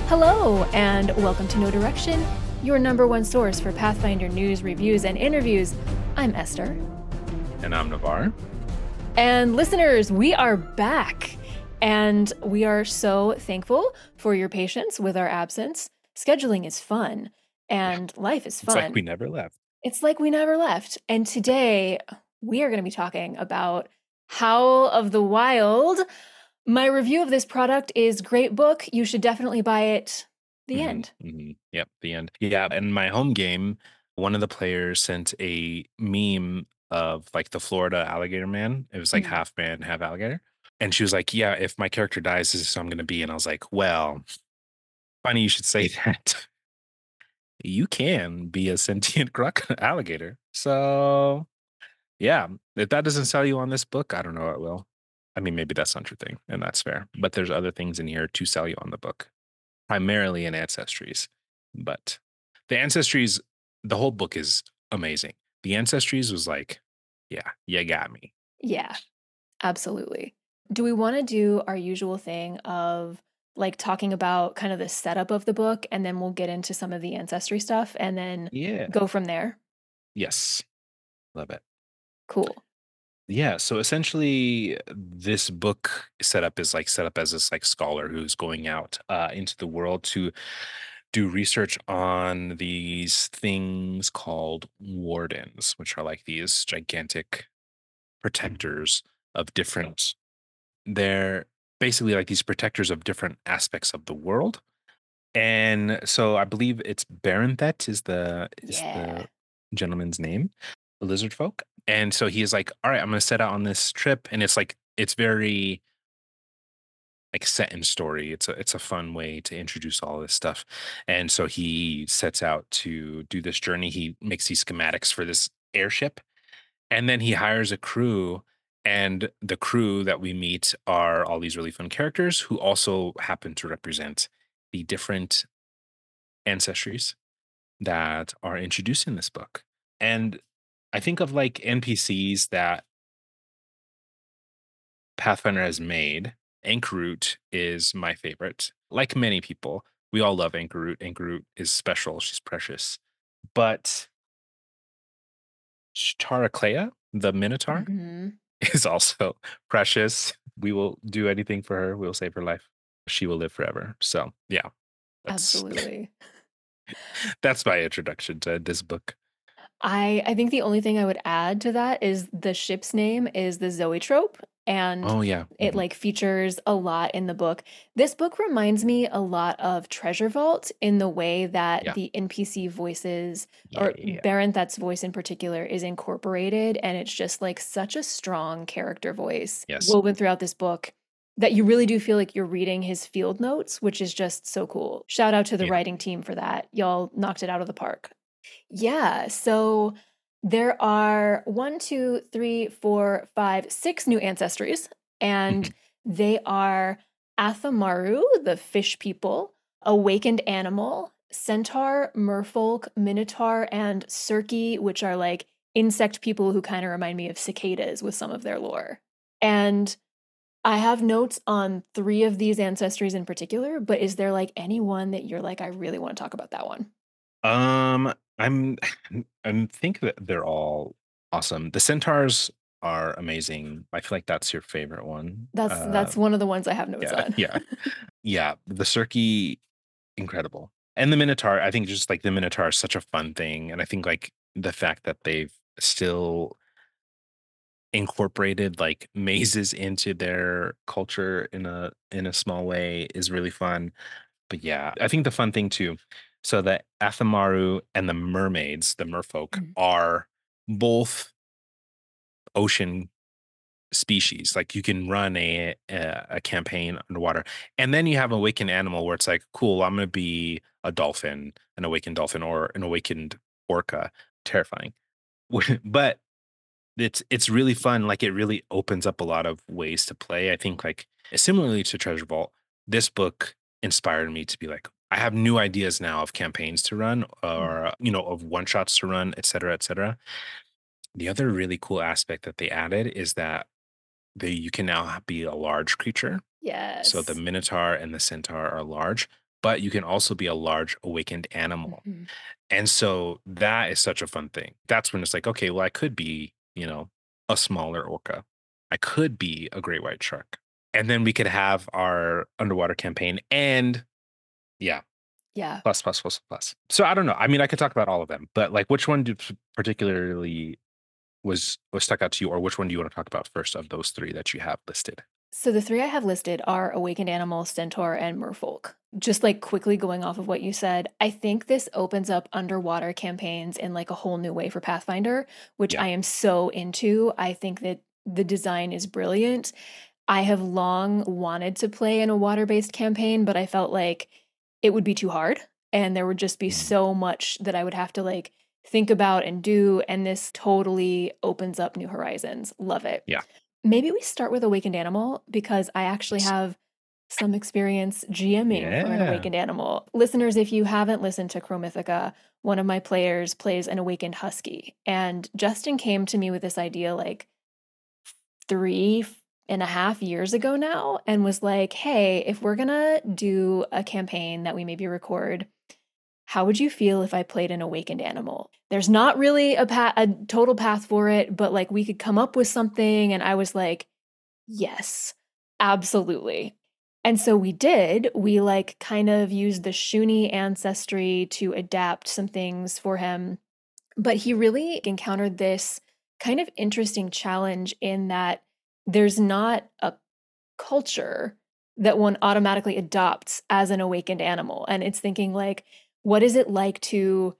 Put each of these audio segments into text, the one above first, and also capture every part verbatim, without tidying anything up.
Hello, and welcome to No Direction, your number one source for Pathfinder news, reviews, and interviews. I'm Esther. And I'm Navar. And listeners, we are back. And we are so thankful for your patience with our absence. Scheduling is fun, and yeah. life is fun. It's like we never left. It's like we never left. And today, we are going to be talking about Howl of the Wild. My review of this product is great book. You should definitely buy it. The mm-hmm, end. Mm-hmm. Yep, the end. Yeah, and my home game, one of the players sent a meme of like the Florida alligator man. It was like mm-hmm. half man, half alligator. And she was like, yeah, if my character dies, this is who I'm going to be. And I was like, well, funny you should say that. You can be a sentient croc alligator. So, yeah, if that doesn't sell you on this book, I don't know what will. I mean, maybe that's not your thing, and that's fair. But there's other things in here to sell you on the book, primarily in Ancestries. But the Ancestries, the whole book is amazing. The Ancestries was like, yeah, you got me. Yeah, absolutely. Do we want to do our usual thing of like talking about kind of the setup of the book, and then we'll get into some of the Ancestry stuff and then yeah. go from there? Yes. Love it. Cool. Yeah, so essentially this book setup is like set up as this like scholar who's going out uh, into the world to do research on these things called wardens, which are like these gigantic protectors of different, they're basically like these protectors of different aspects of the world. And so I believe it's Barenthet is the is yeah. the gentleman's name, the lizard folk. And so he is like, all right, I'm going to set out on this trip. And it's like, it's very like set in story. It's a, it's a fun way to introduce all this stuff. And so he sets out to do this journey. He makes these schematics for this airship, and then he hires a crew. And the crew that we meet are all these really fun characters who also happen to represent the different ancestries that are introduced in this book. And I think of like N P Cs that Pathfinder has made. Anchorroot is my favorite. Like many people, we all love Anchorroot. Anchorroot is special. She's precious. But Taraclea, the Minotaur, mm-hmm. is also precious. We will do anything for her. We'll save her life. She will live forever. So, yeah. That's, Absolutely. That's my introduction to this book. I, I think the only thing I would add to that is the ship's name is the Zoetrope, and oh yeah, it mm-hmm. like features a lot in the book. This book reminds me a lot of Treasure Vault in the way that yeah. the N P C voices, yeah, or yeah. Barenthet's voice in particular, is incorporated, and it's just like such a strong character voice yes. woven throughout this book that you really do feel like you're reading his field notes, which is just so cool. Shout out to the yeah. writing team for that. Y'all knocked it out of the park. Yeah, so there are one, two, three, four, five, six new ancestries, and they are Athamaru, the fish people, awakened animal, centaur, merfolk, minotaur, and circi, which are like insect people who kind of remind me of cicadas with some of their lore. And I have notes on three of these ancestries in particular, but is there like any one that you're like, I really want to talk about that one? Um, I'm I think that they're all awesome. The centaurs are amazing. I feel like that's your favorite one. That's uh, that's one of the ones I have notes yeah, on. yeah. Yeah. The circi, incredible. And the Minotaur, I think just like the Minotaur is such a fun thing. And I think like the fact that they've still incorporated like mazes into their culture in a in a small way is really fun. But yeah, I think the fun thing too, so the Athamaru and the mermaids, the merfolk, mm-hmm. are both ocean species. Like you can run a, a a campaign underwater, and then you have an awakened animal where it's like, cool, I'm gonna be a dolphin, an awakened dolphin, or an awakened orca. Terrifying, but it's it's really fun. Like it really opens up a lot of ways to play. I think like similarly to Treasure Vault, this book inspired me to be like, I have new ideas now of campaigns to run, or you know, of one shots to run, et cetera, et cetera. The other really cool aspect that they added is that they you can now be a large creature. Yes. So the Minotaur and the Centaur are large, but you can also be a large awakened animal. Mhm. And so that is such a fun thing. That's when it's like, okay, well, I could be, you know, a smaller orca. I could be a great white shark. And then we could have our underwater campaign and yeah, Yeah. plus, plus, plus, plus. So I don't know. I mean, I could talk about all of them, but like which one do particularly was was stuck out to you, or which one do you want to talk about first of those three that you have listed? So the three I have listed are Awakened Animal, Centaur, and Merfolk. Just like quickly going off of what you said, I think this opens up underwater campaigns in like a whole new way for Pathfinder, which Yeah. I am so into. I think that the design is brilliant. I have long wanted to play in a water-based campaign, but I felt like it would be too hard and there would just be Mm. so much that I would have to like think about and do, and this totally opens up new horizons. Love it. Yeah. Maybe we start with Awakened Animal because I actually Yes. have some experience GMing for an Yeah. Awakened Animal. Listeners, if you haven't listened to Chromithica, one of my players plays an Awakened Husky, and Justin came to me with this idea like three and a half years ago now and was like, "Hey, if we're gonna do a campaign that we maybe record, how would you feel if I played an awakened animal? There's not really a pa- a total path for it, but like we could come up with something." And I was like, "Yes, absolutely." And so we did. We like kind of used the Shuni ancestry to adapt some things for him, but he really encountered this kind of interesting challenge in that there's not a culture that one automatically adopts as an awakened animal. And it's thinking like, what is it like to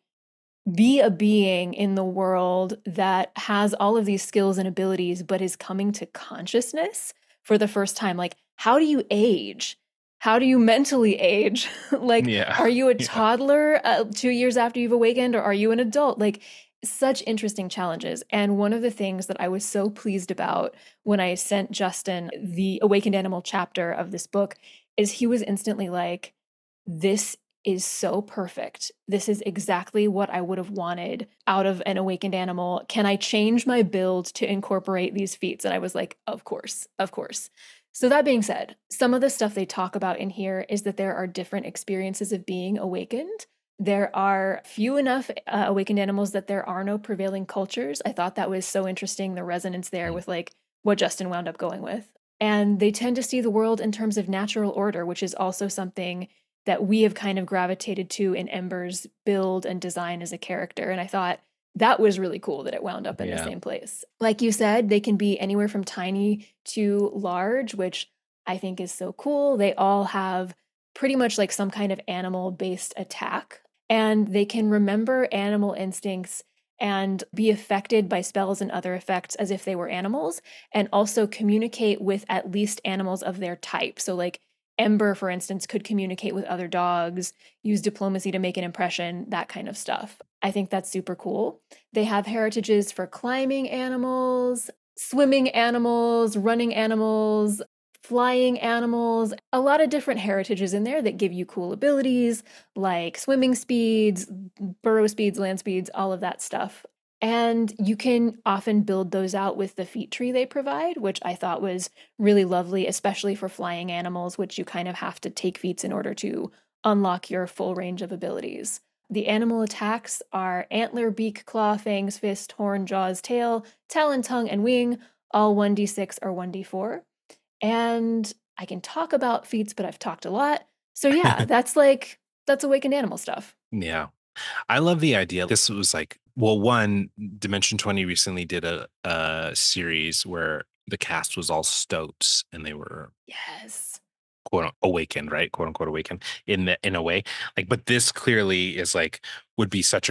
be a being in the world that has all of these skills and abilities, but is coming to consciousness for the first time? Like, how do you age? How do you mentally age? Like, Yeah. are you a Yeah. toddler uh, two years after you've awakened, or are you an adult? Like, such interesting challenges. And one of the things that I was so pleased about when I sent Justin the Awakened Animal chapter of this book is he was instantly like, this is so perfect. This is exactly what I would have wanted out of an awakened animal. Can I change my build to incorporate these feats? And I was like, of course, of course. So, that being said, some of the stuff they talk about in here is that there are different experiences of being awakened. There are few enough uh, awakened animals that there are no prevailing cultures. I thought that was so interesting, the resonance there Mm. with like what Justin wound up going with. And they tend to see the world in terms of natural order, which is also something that we have kind of gravitated to in Ember's build and design as a character. And I thought that was really cool that it wound up in the Yeah. same place. Like you said, they can be anywhere from tiny to large, which I think is so cool. They all have pretty much like some kind of animal based attack, and they can remember animal instincts and be affected by spells and other effects as if they were animals, and also communicate with at least animals of their type. So, like, Ember, for instance, could communicate with other dogs, use diplomacy to make an impression, that kind of stuff. I think that's super cool. They have heritages for climbing animals, swimming animals, running animals, flying animals, a lot of different heritages in there that give you cool abilities like swimming speeds, burrow speeds, land speeds, all of that stuff. And you can often build those out with the feat tree they provide, which I thought was really lovely, especially for flying animals, which you kind of have to take feats in order to unlock your full range of abilities. The animal attacks are antler, beak, claw, fangs, fist, horn, jaws, tail, talon, tongue, and wing, all one d six or one d four. And I can talk about feats, but I've talked a lot. So yeah, that's like that's awakened animal stuff. Yeah. I love the idea. This was like, well, one, Dimension twenty recently did a, a series where the cast was all stoats and they were Yes. quote awakened, right? Quote unquote awakened in the in a way. Like, but this clearly is like would be such a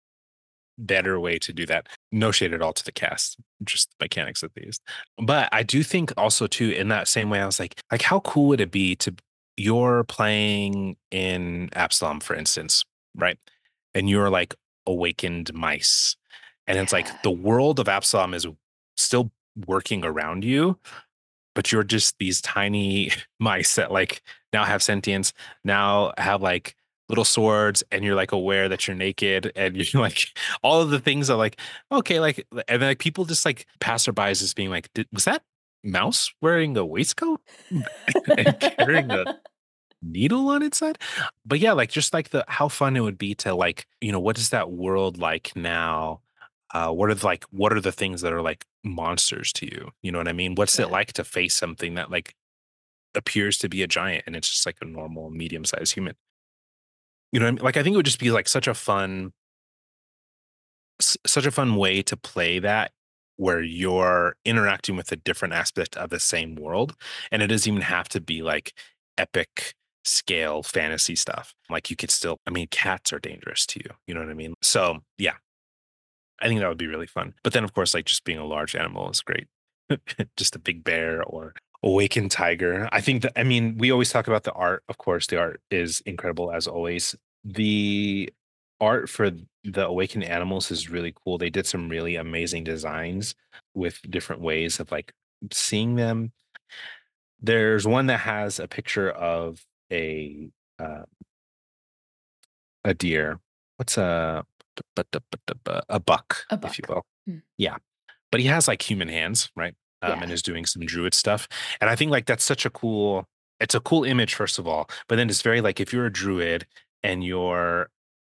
better way to do that. No shade at all to the cast, just the mechanics of these. But I do think also too, in that same way, I was like, like how cool would it be to you're playing in Absalom, for instance, right? And you're like awakened mice. And it's like Yeah. the world of Absalom is still working around you, but you're just these tiny mice that like now have sentience, now have like little swords, and you're like aware that you're naked, and you're like all of the things are like okay, like and then like people just like passerbys just being like, Did, was that mouse wearing a waistcoat and carrying a needle on its side. But yeah, like just like the how fun it would be to like, you know, what is that world like now? Uh, what are the, like what are the things that are like monsters to you? You know what I mean? What's it Yeah. like to face something that like appears to be a giant and it's just like a normal medium-sized human? You know what I mean? Like I think it would just be like such a fun s- such a fun way to play that where you're interacting with a different aspect of the same world and it doesn't even have to be like epic scale fantasy stuff. Like you could still, I mean, cats are dangerous to you, you know what I mean? So yeah, I think that would be really fun. But then of course like just being a large animal is great. Just a big bear or awakened tiger. I think that, I mean, we always talk about the art. Of course the art is incredible as always. The art for the awakened animals is really cool. They did some really amazing designs with different ways of like seeing them. There's one that has a picture of a uh, a deer. What's a a buck, A if you buck. will. Mm. Yeah, but he has like human hands, right? Um, and Yeah. is doing some druid stuff. And I think like that's such a cool. It's a cool image, first of all. But then it's very like if you're a druid and you're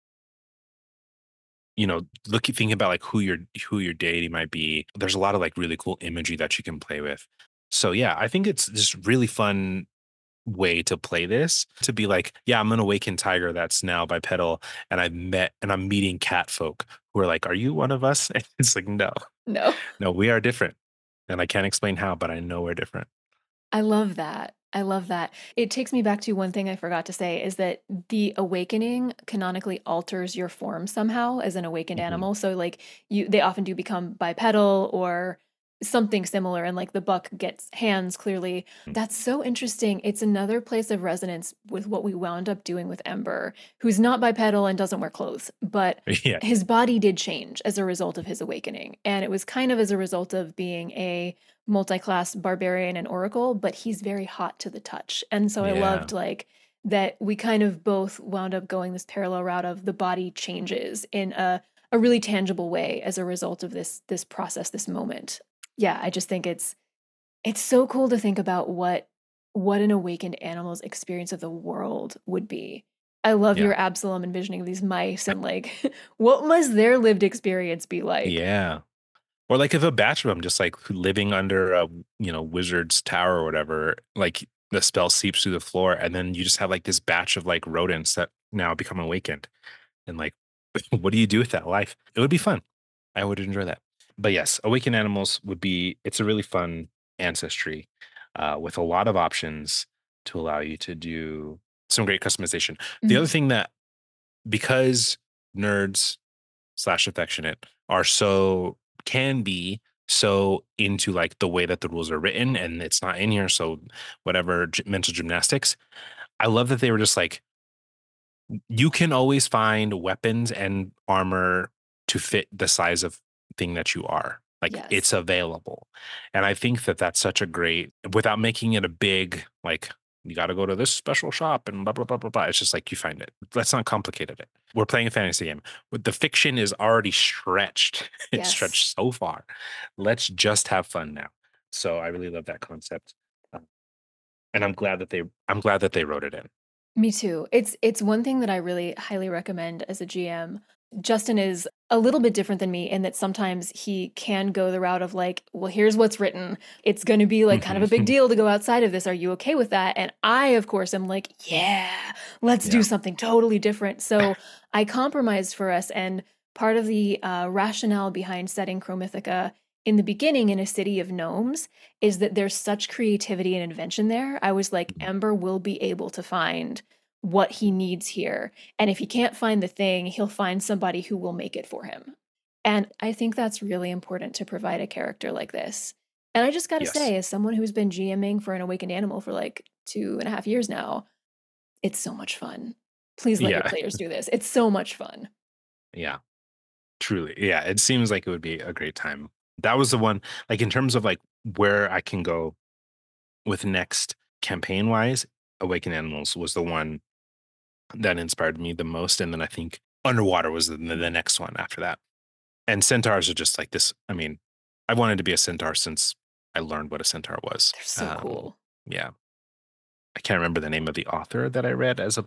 you know, look thinking about like who your who your deity might be. There's a lot of like really cool imagery that you can play with. So yeah, I think it's just really fun way to play this to be like, yeah, I'm an awakened tiger that's now bipedal, and I've met and I'm meeting cat folk who are like, are you one of us? And it's like, no, No. no, we are different, and I can't explain how, but I know we're different. I love that. I love that. It takes me back to one thing I forgot to say is that the awakening canonically alters your form somehow as an awakened Mhm. animal. So like you they often do become bipedal or something similar and like the buck gets hands clearly. That's so interesting. It's another place of resonance with what we wound up doing with Ember, who's not bipedal and doesn't wear clothes, but Yeah, his body did change as a result of his awakening. And it was kind of as a result of being a multi-class barbarian and oracle, but he's very hot to the touch. And so I yeah, loved like that we kind of both wound up going this parallel route of the body changes in a a really tangible way as a result of this this process, this moment. Yeah, I just think it's it's so cool to think about what what an awakened animal's experience of the world would be. I love your yeah, Absalom envisioning of these mice and like what must their lived experience be like? yeah. Or like if a batch of them just like living under a you know wizard's tower or whatever, like the spell seeps through the floor, and then you just have like this batch of like rodents that now become awakened, and like, what do you do with that life? It would be fun. I would enjoy that. But yes, awakened animals would be. It's a really fun ancestry uh, with a lot of options to allow you to do some great customization. The other Mhm. thing that because nerds slash affectionate are so can be so into like the way that the rules are written and it's not in here, so whatever gy- mental gymnastics. I love that they were just like, you can always find weapons and armor to fit the size of thing that you are, like it's Yes. available. And I think that that's such a great, without making it a big like, you got to go to this special shop and blah blah blah blah blah. It's just like you find it. Let's not complicate it. We're playing a fantasy game. But the fiction is already stretched. It's Yes. stretched so far. Let's just have fun now. So I really love that concept. Uh, and I'm glad that they I'm glad that they wrote it in. Me too. It's it's one thing that I really highly recommend as a G M. Justin is a little bit different than me in that sometimes he can go the route of like, well, here's what's written. It's going to be like kind of a big Mhm. deal to go outside of this. Are you okay with that? And I, of course, am like, yeah, let's do Yeah. something totally different. So I compromised for us. And part of the uh, rationale behind setting Chromythica in the beginning in a city of gnomes is that there's such creativity and invention there. I was like, Ember will be able to find what he needs here. And if he can't find the thing, he'll find somebody who will make it for him. And I think that's really important to provide a character like this. And I just got to Yes. say, as someone who's been GMing for an awakened animal for like two and a half years now, it's so much fun. Please let your Yeah. players do this. It's so much fun. Yeah. Truly. Yeah. It seems like it would be a great time. That was the one, like in terms of like where I can go with next campaign wise, Awaken Animals was the one that inspired me the most. And then I think Underwater was the, the next one after that. And centaurs are just like this. I mean, I wanted to be a centaur since I learned what a centaur was. They're so Um, cool. yeah. I can't remember the name of the author that I read as a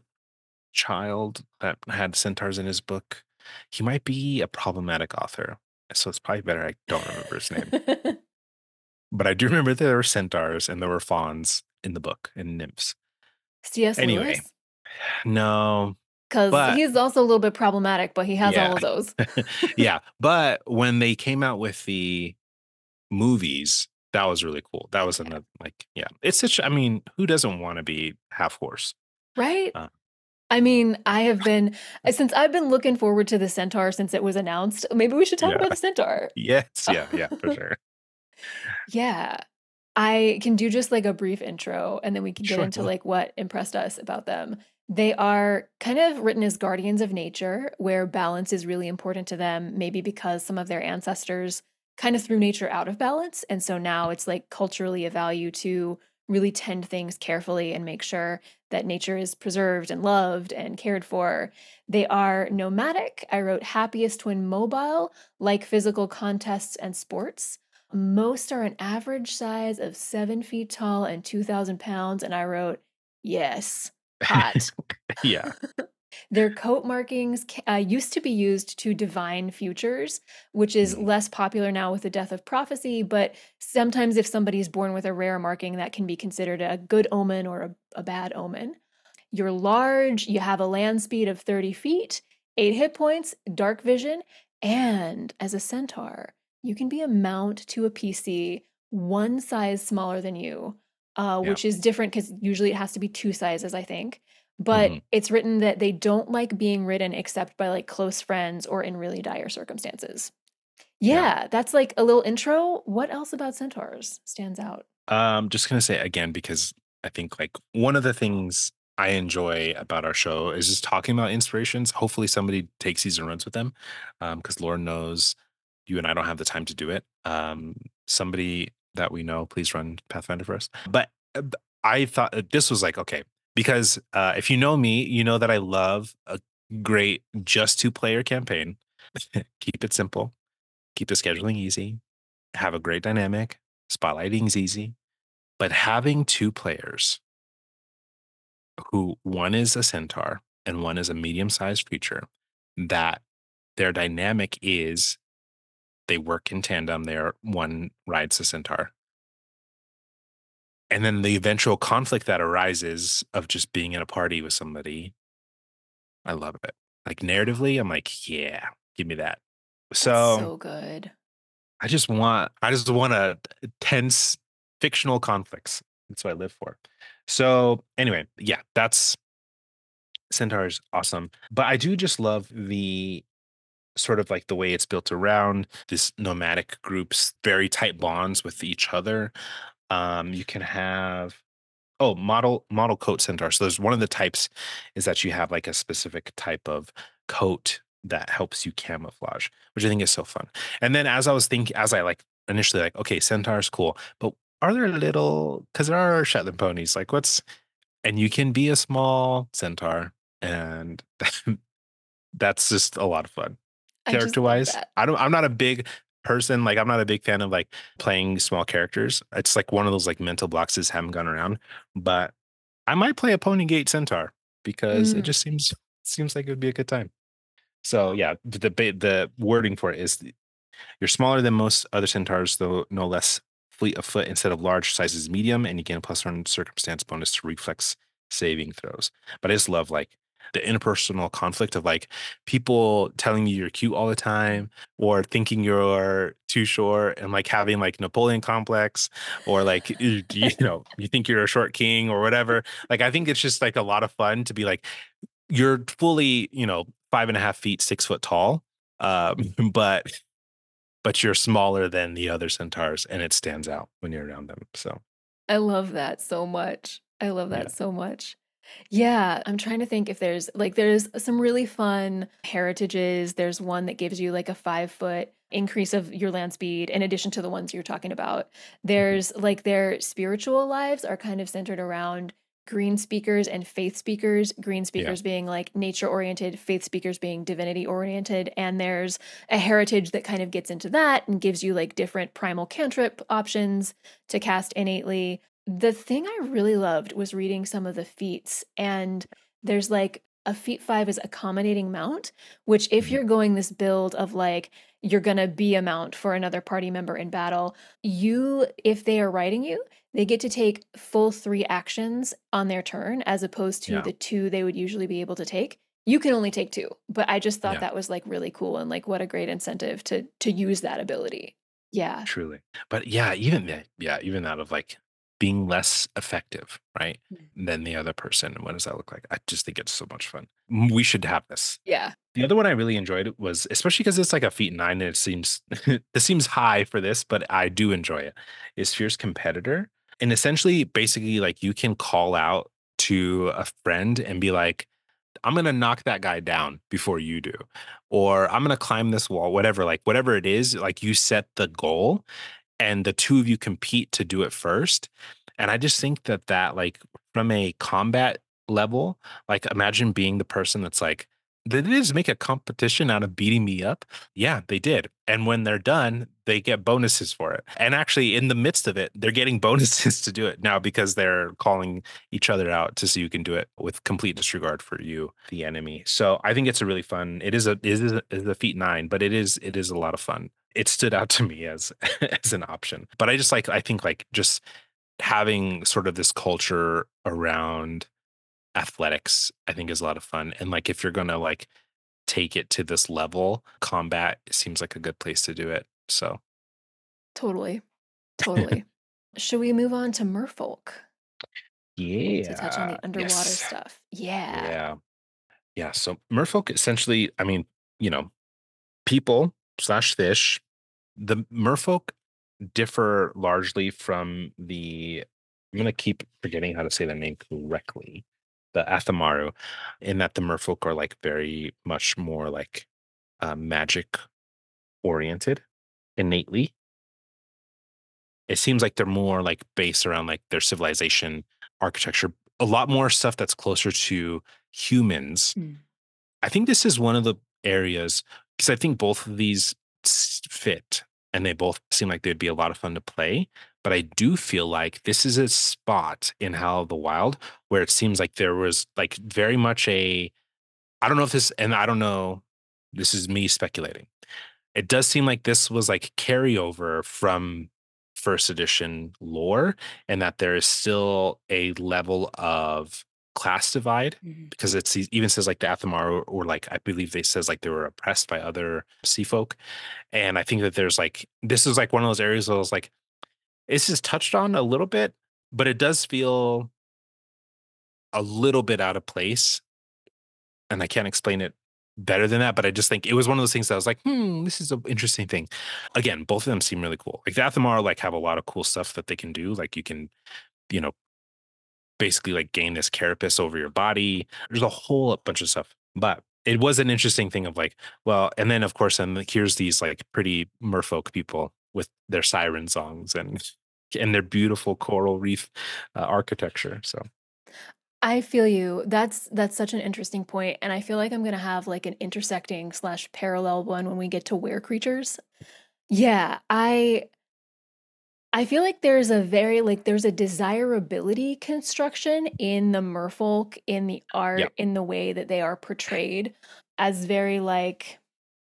child that had centaurs in his book. He might be a problematic author, so it's probably better I don't remember his name. But I do remember there were centaurs and there were fawns in the book and nymphs. C S. Anyway, Lewis? no, Because but he's also a little bit problematic, but he has yeah, all of those. yeah. But when they came out with the movies, that was really cool. That was Yeah. another like, yeah. It's such. I mean, who doesn't want to be half horse? Right? Uh, I mean, I have been since I've been looking forward to the centaur since it was announced. Maybe we should talk yeah. about the centaur. Yes. Yeah. Yeah. For sure. Yeah. I can do just like a brief intro and then we can get Sure. into like what impressed us about them. They are kind of written as guardians of nature, where balance is really important to them, maybe because some of their ancestors kind of threw nature out of balance. And so now it's like culturally a value to really tend things carefully and make sure that nature is preserved and loved and cared for. They are nomadic. I wrote happiest when mobile, like physical contests and sports. Most are an average size of seven feet tall and two thousand pounds. And I wrote, yes, hot. Yeah. Their coat markings uh, used to be used to divine futures, which is Mm, less popular now with the death of prophecy. But sometimes, if somebody's born with a rare marking, that can be considered a good omen or a, a bad omen. You're large, you have a land speed of thirty feet, eight hit points, dark vision, and as a centaur, you can be a mount to a P C one size smaller than you, uh, yeah. which is different because usually it has to be two sizes, I think. But Mhm. it's written that they don't like being ridden except by like close friends or in really dire circumstances. Yeah. Yeah, that's like a little intro. What else about centaurs stands out? Um, just gonna say again because I think like one of the things I enjoy about our show is just talking about inspirations. Hopefully, somebody takes these and runs with them, because Lord knows you and I don't have the time to do it. Um, somebody that we know, please run Pathfinder for us. But uh, b- I thought uh, this was like okay because uh, if you know me, you know that I love a great just two player campaign. Keep it simple. Keep the scheduling easy. Have a great dynamic. Spotlighting's easy, but having two players who one is a centaur and one is a medium-sized creature, that their dynamic is they work in tandem. They're one rides the centaur. And then the eventual conflict that arises of just being in a party with somebody, I love it. Like narratively, I'm like, yeah, give me that. That's So so good. I just want I just want a tense fictional conflicts. That's what I live for. So anyway, yeah, that's Centaur's awesome. But I do just love the sort of like the way it's built around this nomadic groups, very tight bonds with each other. Um, you can have oh model model coat centaur. So there's one of the types is that you have like a specific type of coat that helps you camouflage, which I think is so fun. And then as I was thinking, as I like initially like, okay, centaur's cool, but are there little because there are Shetland ponies, like what's and you can be a small centaur and that's just a lot of fun. I Character just love wise, that. I don't I'm not a big person, like I'm not a big fan of like playing small characters. It's like one of those like mental blocks that just haven't gone around. But I might play a Pony Gate Centaur because it Mm. just seems seems like it would be a good time. So yeah, the the, the wording for it is you're smaller than most other centaurs, though no less fleet of foot. Instead of large sizes, medium, and you gain a plus one circumstance bonus to reflex saving throws. But I just love like the interpersonal conflict of like people telling you you're cute all the time or thinking you're too short and like having like Napoleon complex or like you, you know you think you're a short king or whatever. Like I think it's just like a lot of fun to be like you're fully you know five and a half feet six foot tall, um, but but you're smaller than the other centaurs and it stands out when you're around them. So, I love that so much. I love yeah. that so much. Yeah, I'm trying to think if there's like there's some really fun heritages. There's one that gives you like a five foot increase of your land speed in addition to the ones you're talking about. Mhm. There's like their spiritual lives are kind of centered around green speakers and faith speakers, green Yeah. speakers being like nature oriented, faith speakers being divinity oriented. And there's a heritage that kind of gets into that and gives you like different primal cantrip options to cast innately. The thing I really loved was reading some of the feats, and there's like a feat five is accommodating mount, which if Mhm. you're going this build of like you're gonna be a mount for another party member in battle, you if they are riding you, they get to take full three actions on their turn as opposed to Yeah. the two they would usually be able to take. You can only take two, but I just thought Yeah. that was like really cool and like what a great incentive to to use that ability. Yeah. Truly. But yeah, even that, yeah, even that of like being less effective, right? Mm. Than the other person. What does that look like? I just think it's so much fun. M- We should have this. Yeah. The other one I really enjoyed was, especially because it's like a feat nine and it seems this seems high for this, but I do enjoy it. Is Fierce Competitor. And essentially, basically, like you can call out to a friend and be like, I'm gonna knock that guy down before you do, or I'm gonna climb this wall, whatever, like whatever it is, like you set the goal and the two of you compete to do it first. And I just think that that like from a combat level, like imagine being the person that's like, did they just make a competition out of beating me up? Yeah, they did. And when they're done, they get bonuses for it. And actually, in the midst of it, they're getting bonuses to do it now because they're calling each other out to see who can do it with complete disregard for you, the enemy. So I think it's a really fun. It is a it is a, it is a feat nine, but it is it is a lot of fun. It stood out to me as as an option. But I just like I think like just having sort of this culture around athletics, I think is a lot of fun. And like if you're gonna like take it to this level, combat seems like a good place to do it. So Totally. Totally. Should we move on to merfolk to touch on yeah. the underwater Yes. stuff? Yeah. Yeah. Yeah. So merfolk essentially, I mean, you know, people slash fish. The merfolk differ largely from the I'm gonna keep forgetting how to say the name correctly. The Athamaru, in that the merfolk are like very much more like uh, magic oriented innately. It seems like they're more like based around like their civilization architecture, a lot more stuff that's closer to humans. Mm. I think this is one of the areas because I think both of these s- fit and they both seem like they'd be a lot of fun to play. But I do feel like this is a spot in How of the Wild where it seems like there was like very much a, I don't know if this, and I don't know, this is me speculating. It does seem like this was like carryover from first edition lore and that there is still a level of class divide Mhm. because it's it even says like the Athamar or, or like I believe they says like they were oppressed by other sea folk. And I think that there's like this is like one of those areas where I was like, this is touched on a little bit, but it does feel a little bit out of place. And I can't explain it better than that, but I just think it was one of those things that I was like, hmm, this is an interesting thing. Again, both of them seem really cool. Like the Athamar like have a lot of cool stuff that they can do. Like you can, you know, basically like gain this carapace over your body. There's a whole bunch of stuff. But it was an interesting thing of like, well, and then of course, and like, here's these like pretty merfolk people with their siren songs and and their beautiful coral reef uh, architecture. So I feel you. That's that's such an interesting point, and I feel like I'm gonna have like an intersecting slash parallel one when we get to were creatures. Yeah, I I feel like there's a very like there's a desirability construction in the merfolk, in the yeah, art, in the way that they are portrayed as very like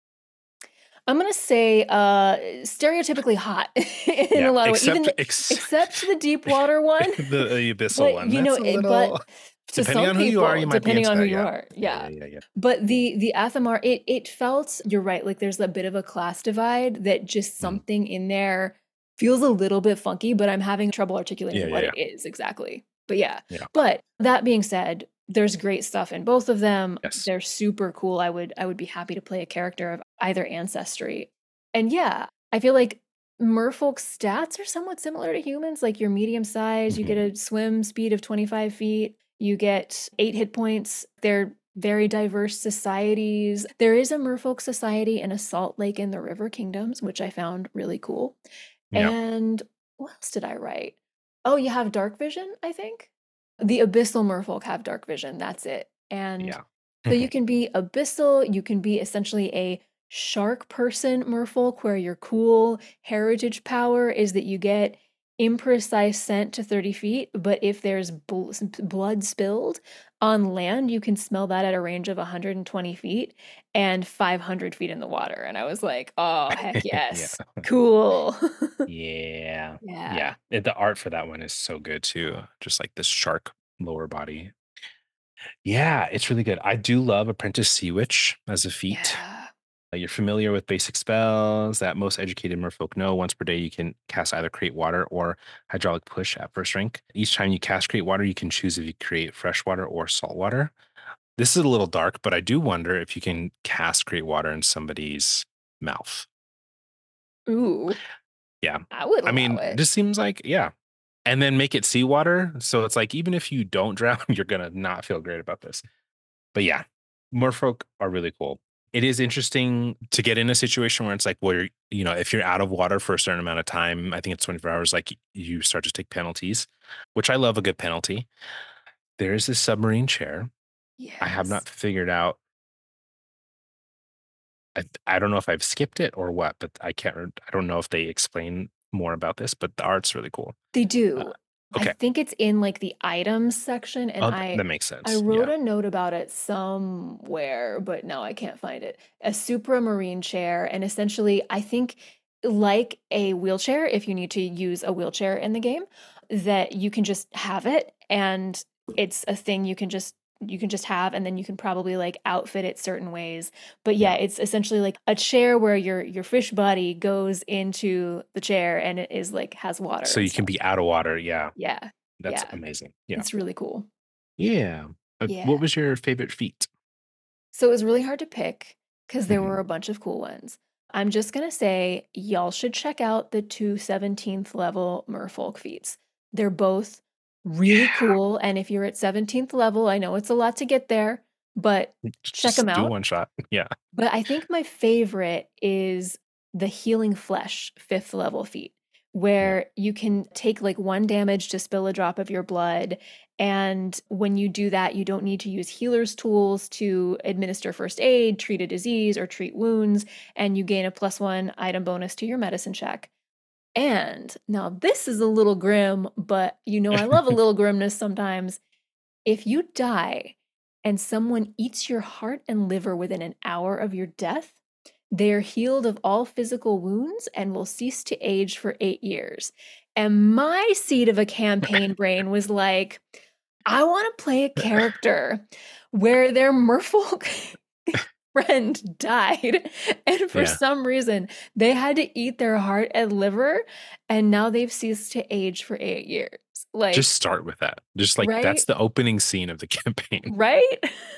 I'm gonna say uh stereotypically hot in yeah. a lot of ways, even Except the, ex- except the deep water one. the, the abyssal But one. you know, That's a it, but little to depending some on who you are, people, you might be depending into on who that. you Yeah. are, Yeah, yeah. yeah, yeah, yeah. But the the Athamar, it it felt you're right. Like there's a bit of a class divide that just Mhm. something in there feels a little bit funky. But I'm having trouble Yeah, articulating yeah, what yeah. it is exactly. But yeah. Yeah. But that being said, there's great stuff in both of them. Yes. They're super cool. I would I would be happy to play a character of either ancestry. And yeah, I feel like merfolk's stats are somewhat similar to humans. Like you're medium size, you get Mhm. a swim speed of twenty-five feet, you get eight hit points. They're very diverse societies. There is a merfolk society in a Salt Lake in the River Kingdoms, which I found really cool. Yeah. And what else did I write? Oh, you have dark vision, I think. The abyssal merfolk have dark vision. That's it. And Yeah. so you can be abyssal, you can be essentially a shark person merfolk where your cool heritage power is that you get imprecise scent to thirty feet, but if there's bl blood spilled on land, you can smell that at a range of one hundred twenty feet and five hundred feet in the water, and I was like, "Oh, heck Yeah. yes. Cool." Yeah. Yeah. Yeah. Eh, the art for that one is so good too. Just like this shark lower body. Yeah, it's really good. I do love Apprentice Sea Witch as a feat. Yeah. Uh, You're familiar with basic spells that most educated merfolk know. Once per day, you can cast either Create Water or Hydraulic Push at first rank. Each time you cast Create Water, you can choose if you create fresh water or salt water. This is a little dark, but I do wonder if you can cast Create Water in somebody's mouth. Ooh, Yeah. I would I allow mean, it. just seems like, yeah. And then make it seawater. So it's like, even if you don't drown, you're going to not feel great about this. But yeah, merfolk are really cool. It is interesting to get in a situation where it's like, where, you know, if you're out of water for a certain amount of time, I think it's twenty-four hours, like you start to take penalties, which I love a good penalty. There is this submarine chair. I have Yes. not figured out. I, I don't know if I've skipped it or what, but I can't, re- I don't know if they explain more about this, but the art's really cool. They Uh, do. I okay. think it's in, like, the items section, and Oh, th- I that makes I sense. wrote Yeah. a note about it somewhere, but now I can't find it. A supramarine chair, and essentially, I think like a wheelchair, if you need to use a wheelchair in the game, that you can just have it, and it's a thing you can just you can just have, and then you can probably, like, outfit it certain ways. But yeah, Yeah. it's essentially like a chair where your your fish body goes into the chair and it is like has water So and you can stuff. be out of water. Yeah. Yeah. That's Yeah. amazing. Yeah. It's really cool. Yeah. Uh, Yeah. what was your favorite feat? So it was really hard to pick because there Mhm. were a bunch of cool ones. I'm just gonna say y'all should check out the two seventeenth level Merfolk feats. They're both really Yeah. cool, and if you're at seventeenth level, I know it's a lot to get there, but J- check them Just do out. one shot. Yeah. But I think my favorite is the Healing Flesh fifth level feat, Yeah. where you can take like one damage to spill a drop of your blood. And when you do that, you don't need to use healer's tools to administer first aid, treat a disease, or treat wounds. And you gain a plus one item bonus to your medicine check. And now this is a little grim, but you know, I love a little grimness sometimes. If you die and someone eats your heart and liver within an hour of your death, they are healed of all physical wounds and will cease to age for eight years. And my seed of a campaign brain was like, I want to play a character where their merfolk friend died, and for Yeah. some reason they had to eat their heart and liver, and now they've ceased to age for eight years. Just Like, start with that. Just like that's right? the opening scene of the campaign. Right?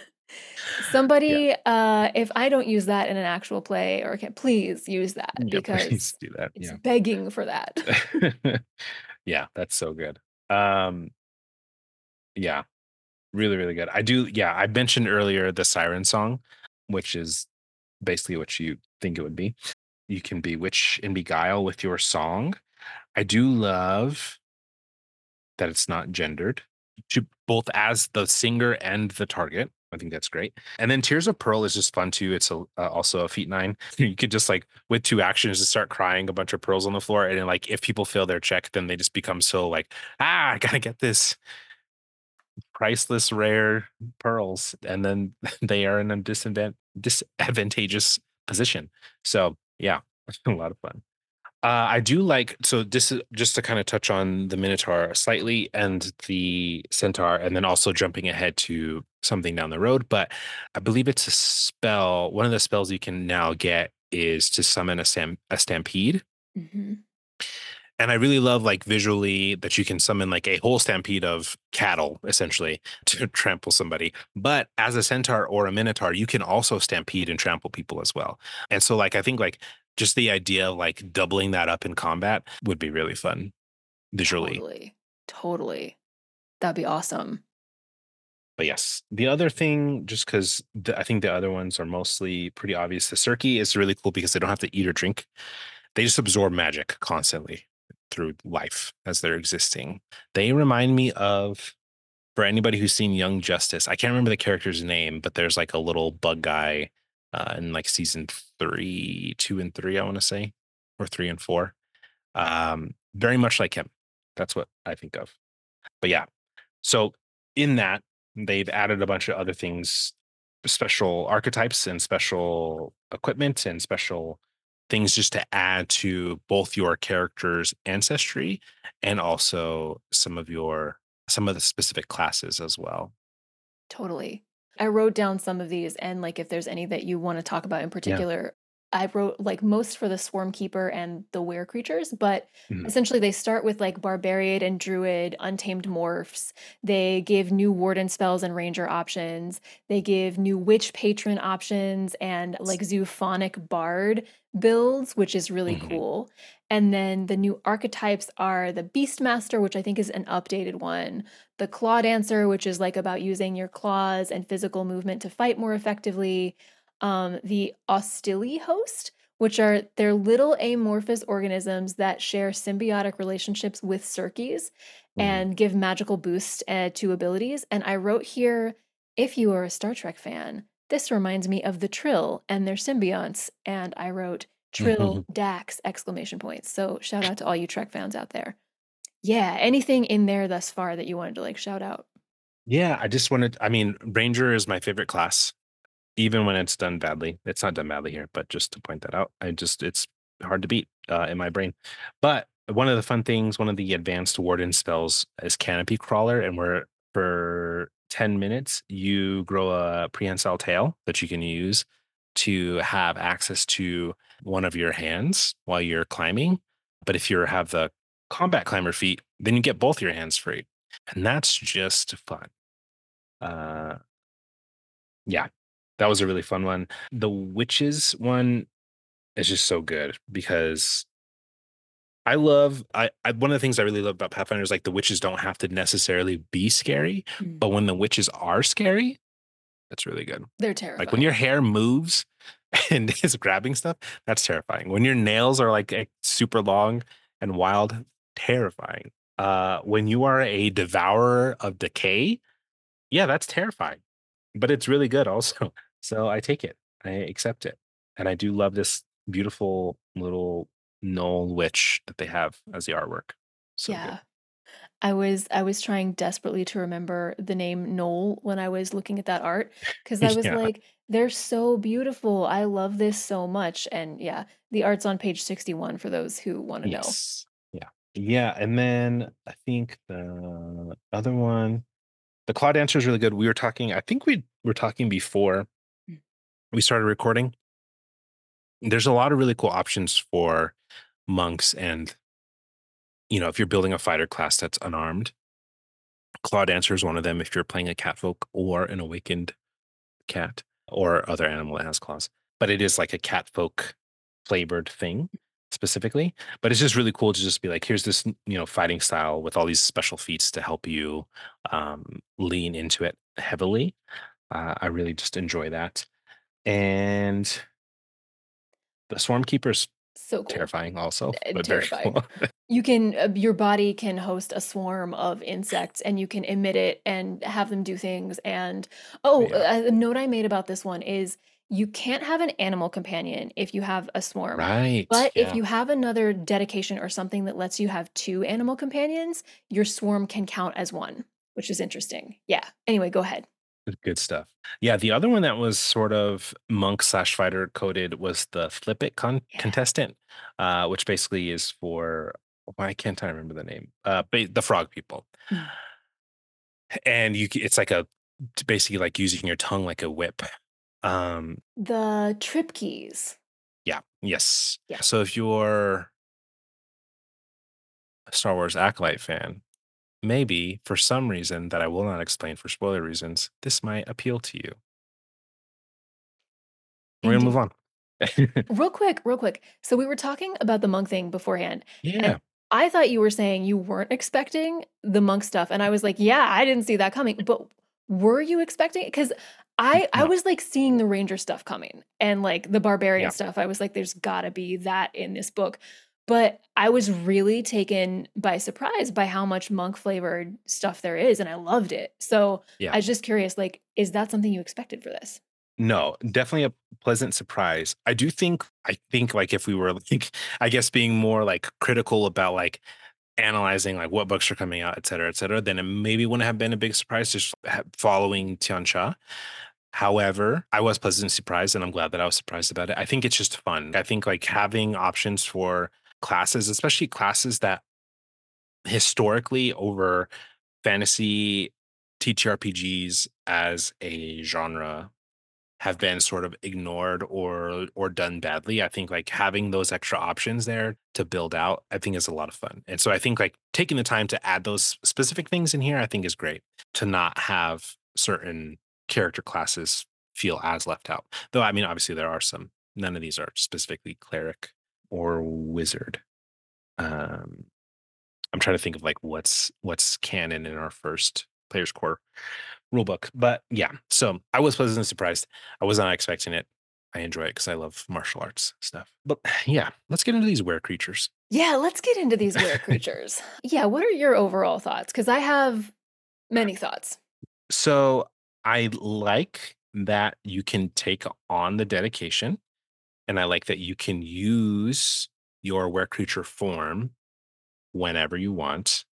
Yeah. Somebody, uh, if I don't use that in an actual play or can please use that Yeah. Please because do that. it's Yeah. begging for that. Yeah. That's so good. Um, yeah. Really, really good. I do. Yeah. I mentioned earlier the Siren Song, which is basically what you think it would be. You can bewitch and beguile with your song. I do love that it's not gendered to both as the singer and the target. I think that's great. And then Tears of Pearl is just fun too. It's a, uh, also a feat nine. You could just like with two actions just start crying a bunch of pearls on the floor, and then like if people fail their check, then they just become so like, ah, I gotta get this priceless rare pearls, and then they are in a disadvan- disadvantageous position. So yeah, a lot of fun. Uh, I do like, so this is just to kind of touch on the Minotaur slightly and the Centaur, and then also jumping ahead to something down the road. But I believe it's a spell. One of the spells you can now get is to summon a, stam- a stampede. Mhm. And I really love like visually that you can summon like a whole stampede of cattle essentially to trample somebody. But as a centaur or a minotaur, you can also stampede and trample people as well. And so like I think like just the idea of like doubling that up in combat would be really fun visually. Totally. Totally. That'd be awesome. But yes, the other thing, just because I think the other ones are mostly pretty obvious, the Circe is really cool because they don't have to eat or drink. They just absorb magic constantly through life as they're existing. They remind me of, for anybody who's seen Young Justice, I can't remember the character's name, but there's like a little bug guy uh, in like season three, two and three, I want to say, or three and four. Um, very much like him. That's what I think of. But yeah, so in that, they've added a bunch of other things, special archetypes and special equipment and special things just to add to both your character's ancestry and also some of your some of the specific classes as well. Totally. I wrote down some of these and like if there's any that you want to talk about in Yeah. particular, I wrote like most for the Swarm Keeper and the Were Creatures, but Mhm. essentially they start with like Barbarian and Druid, Untamed Morphs. They give new Warden spells and Ranger options. They give new Witch Patron options and like Zoophonic Bard builds, which is really Mhm. cool. And then the new archetypes are the Beastmaster, which I think is an updated one, the Claw Dancer, which is like about using your claws and physical movement to fight more effectively, um, the Ostili Host, which are they're little amorphous organisms that share symbiotic relationships with Serkies Mhm. and give magical boosts uh, to abilities. And I wrote here, if you are a Star Trek fan, this reminds me of the Trill and their symbionts. And I wrote Trill Mhm. Dax exclamation points. So shout out to all you Trek fans out there. Yeah, anything in there thus far that you wanted to like shout out? Yeah, I just wanted I mean, Ranger is my favorite class, even when it's done badly. It's not done badly here, but just to point that out, I just it's hard to beat uh, in my brain. But one of the fun things, one of the advanced warden spells is Canopy Crawler, and where for ten minutes you grow a prehensile tail that you can use to have access to one of your hands while you're climbing. But if you have the combat climber feat, then you get both your hands free. And that's just fun. Uh, yeah, that was a really fun one. The witches one is just so good because I love I, I one of the things I really love about Pathfinder is like the witches don't have to necessarily be scary, Mm. but when the witches are scary, that's really good. They're Like when terrifying. your hair moves and is grabbing stuff, that's terrifying. When your nails are like eh, super long and wild, terrifying. Uh, when you are a devourer of decay, yeah, that's terrifying. But it's really good also. So I take it. I accept it. And I do love this beautiful little knoll witch that they have as the artwork. So good. Yeah. I was I was trying desperately to remember the name Knoll when I was looking at that art because I was Yeah. like, they're so beautiful. I love this so much. And yeah, the art's on page sixty-one for those who want to know. Yes. Yeah. Yeah. And then I think the other one, the Claw Dancer is really good. We were talking, I think we were talking before Mm. we started recording. There's a lot of really cool options for monks. And, you know, if you're building a fighter class that's unarmed, Claw Dancer is one of them if you're playing a catfolk or an awakened cat or other animal that has claws. But it is like a catfolk flavored thing specifically. But it's just really cool to just be like, here's this, you know, fighting style with all these special feats to help you um, lean into it heavily. Uh, I really just enjoy that. And the Swarm Keeper's So cool. terrifying also, Uh, but very terrifying. cool. You can uh, your body can host a swarm of insects and you can emit it and have them do things and oh, Yeah. a, a note I made about this one is you can't have an animal companion if you have a swarm. Right. But if Yeah. you have another dedication or something that lets you have two animal companions, your swarm can count as one, which is interesting. Yeah. Anyway, go ahead. Good good stuff. Yeah, the other one that was sort of monk slash fighter coded was the Flip It con- Yeah. contestant, uh, which basically is for why can't I remember the name? Uh, ba- the frog people, Mm. and you c- it's like a it's basically like using your tongue like a whip. Um, The trip keys. yeah, yes. Yeah. So if you're a Star Wars acolyte fan, maybe for some reason that I will not explain for spoiler reasons, this might appeal to you. We're gonna move Indeed. on. Real quick, real quick. So we were talking about the monk thing beforehand, and Yeah. I thought you were saying you weren't expecting the monk stuff, and I was like, "Yeah, I didn't see that coming." But were you expecting it? Because I I No. was like seeing the ranger stuff coming and like the barbarian Yeah. stuff. I was like, "There's got to be that in this book." But I was really taken by surprise by how much monk flavored stuff there is, and I loved it. So Yeah. I was just curious, like, is that something you expected for this? No, definitely a pleasant surprise. I do think I think, like, if we were, like, I guess being more, like, critical about, like, analyzing like what books are coming out, et cetera, et cetera, then it maybe wouldn't have been a big surprise just ha- following Tianxia. However, I was pleasantly surprised, and I'm glad that I was surprised about it. I think it's just fun. I think like having options for classes, especially classes that historically over fantasy T T R P Gs as a genre have been sort of ignored or or done badly. I think like having those extra options there to build out, I think is a lot of fun. And so I think like taking the time to add those specific things in here, I think is great to not have certain character classes feel as left out. Though I mean, obviously there are some. None of these are specifically cleric or wizard. Um, I'm trying to think of like what's what's canon in our first Players Core rulebook. But yeah, so I was pleasantly surprised. I was not expecting it. I enjoy it because I love martial arts stuff. But yeah, let's get into these were creatures. Yeah, let's get into these were creatures. Yeah, what are your overall thoughts? Because I have many thoughts. So I like that you can take on the dedication, and I like that you can use your were creature form whenever you want.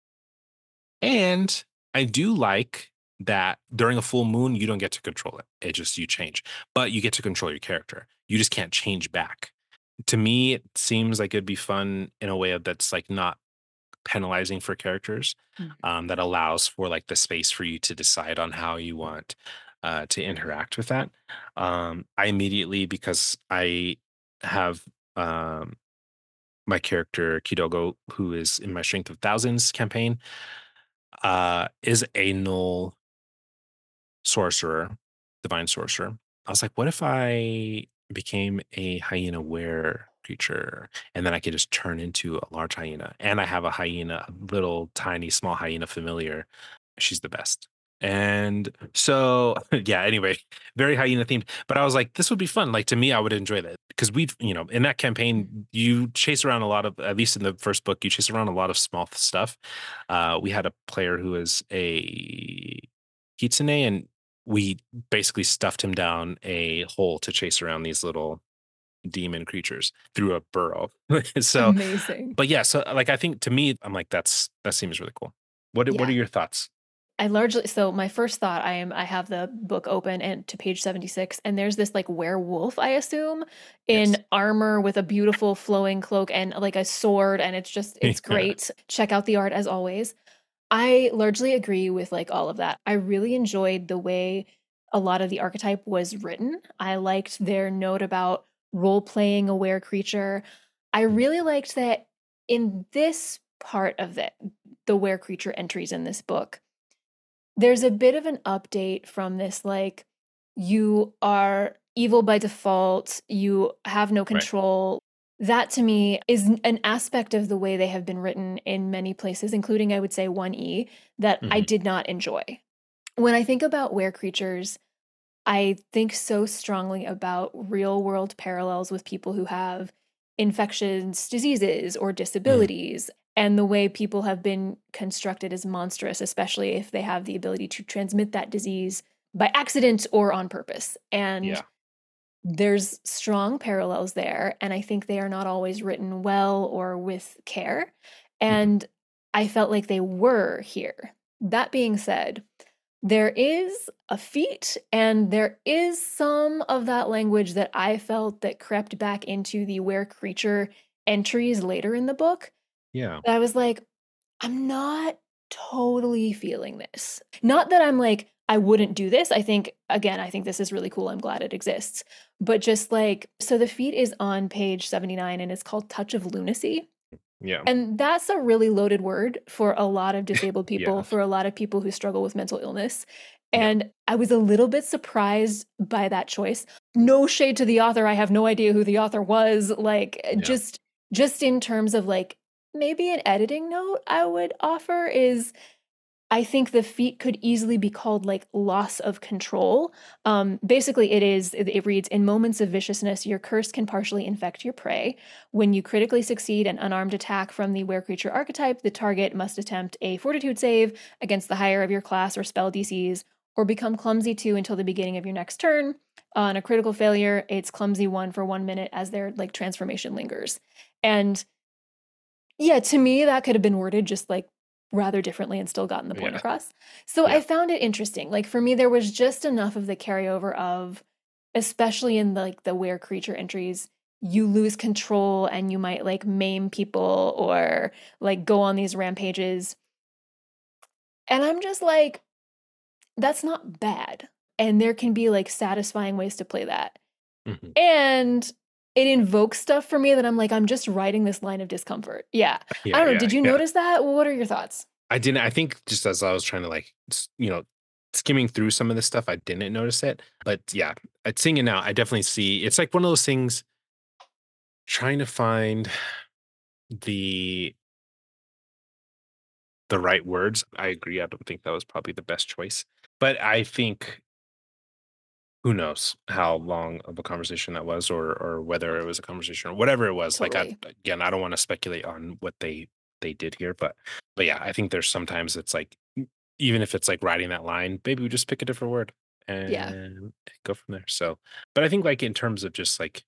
And I do like that during a full moon, you don't get to control it. It just, you change, but you get to control your character. You just can't change back. To me, it seems like it'd be fun in a way that's like not penalizing for characters, Mhm. um, that allows for like the space for you to decide on how you want uh, to interact with that. Um, I immediately, because I have um, my character Kidogo, who is in my Strength of Thousands campaign, uh, is a null sorcerer, divine sorcerer. I was like, what if I became a hyena were creature and then I could just turn into a large hyena? And I have a hyena, a little tiny small hyena familiar. She's the best. And so, yeah, anyway, very hyena themed. But I was like, this would be fun. Like to me, I would enjoy that because we've, you know, in that campaign, you chase around a lot of, at least in the first book, you chase around a lot of small stuff. Uh, we had a player who was a kitsune, and we basically stuffed him down a hole to chase around these little demon creatures through a burrow. So, Amazing. but yeah, so like I think to me, I'm like, that's that seems really cool. What are- what Yeah. are your thoughts? I largely so my first thought I am I have the book open and to page seventy-six and there's this like werewolf I assume Yes. in armor with a beautiful flowing cloak and like a sword and it's just it's great. Check out the art as always. I largely agree with like all of that. I really enjoyed the way a lot of the archetype was written. I liked their note about role playing a were creature. I really liked that in this part of the the were creature entries in this book there's a bit of an update from this, like, you are evil by default, you have no Right. control. That to me is n- an aspect of the way they have been written in many places, including, I would say, one E, that I Mhm. did not enjoy. When I think about were creatures, I think so strongly about real world parallels with people who have infectious diseases or Mhm. disabilities and the way people have been constructed as monstrous, especially if they have the ability to transmit that disease by accident or on purpose. And Yeah. there's strong parallels there. And I think they are not always written well or with care. Mhm. And I felt like they were here. That being said, there is a feat, and there is some of that language that I felt that crept back into the were creature entries later in the book. Yeah. That I was like, I'm not totally feeling this. Not that I'm like, I wouldn't do this. I think, again, I think this is really cool. I'm glad it exists. But just like, so the feat is on page seventy-nine and it's called Touch of Lunacy. Yeah. And that's a really loaded word for a lot of disabled people, Yeah. for a lot of people who struggle with mental illness. Yeah. And I was a little bit surprised by that choice. No shade to the author. I have no idea who the author was. Like Yeah. just just in terms of like maybe an editing note I would offer is I think the feat could easily be called like loss of control. Um, basically, it is, it, it reads in moments of viciousness, your curse can partially infect your prey. When you critically succeed an unarmed attack from the were creature archetype, the target must attempt a fortitude save against the higher of your class or spell D Cs, or become clumsy two until the beginning of your next turn. On a critical failure, it's clumsy one for one minute as their like transformation lingers. And Yeah, to me, that could have been worded just, like, rather differently and still gotten the point Yeah. across. So I Yeah. found it interesting. Like, for me, there was just enough of the carryover of especially in, the, like, the were-creature entries, you lose control and you might, like, maim people or, like, go on these rampages. And I'm just like, that's not bad. And there can be, like, satisfying ways to play that. Mhm. And it invokes stuff for me that I'm like, I'm just writing this line of discomfort. Yeah. I Yeah, don't know, yeah, did you yeah. notice that? What are your thoughts? I didn't I think just as I was trying to, like, s you know, skimming through some of this stuff, I didn't notice it. But yeah, uh, seeing it now, I definitely see it's like one of those things trying to find the the right words. I agree, I don't think that was probably the best choice. But I think who knows how long of a conversation that was or or whether it was a conversation or whatever it was. Like, I Totally. again, I don't wanna speculate on what they they did here, but but yeah, I think there's sometimes it's like, e even if it's like writing that line, maybe we just pick a different word Yeah. and go from there. So but I think, like, in terms of just, like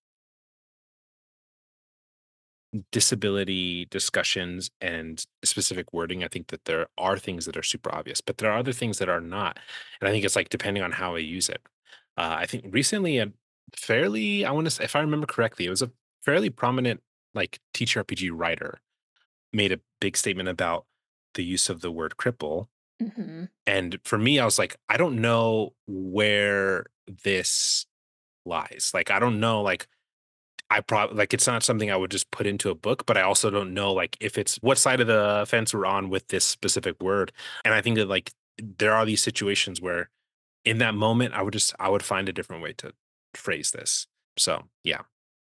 disability discussions and specific wording, I think that there are things that are super obvious, but there are other things that are not. And I think it's like depending on how I use it. Uh, I think recently a fairly, I want to say, if I remember correctly, it was a fairly prominent like T T R P G writer made a big statement about the use of the word cripple. Mhm. And for me, I was like, I don't know where this lies. Like, I don't know, like, I probably like it's not something I would just put into a book, but I also don't know like if it's what side of the fence we're on with this specific word. And I think that like there are these situations where in that moment I would just I would find a different way to phrase this. So yeah,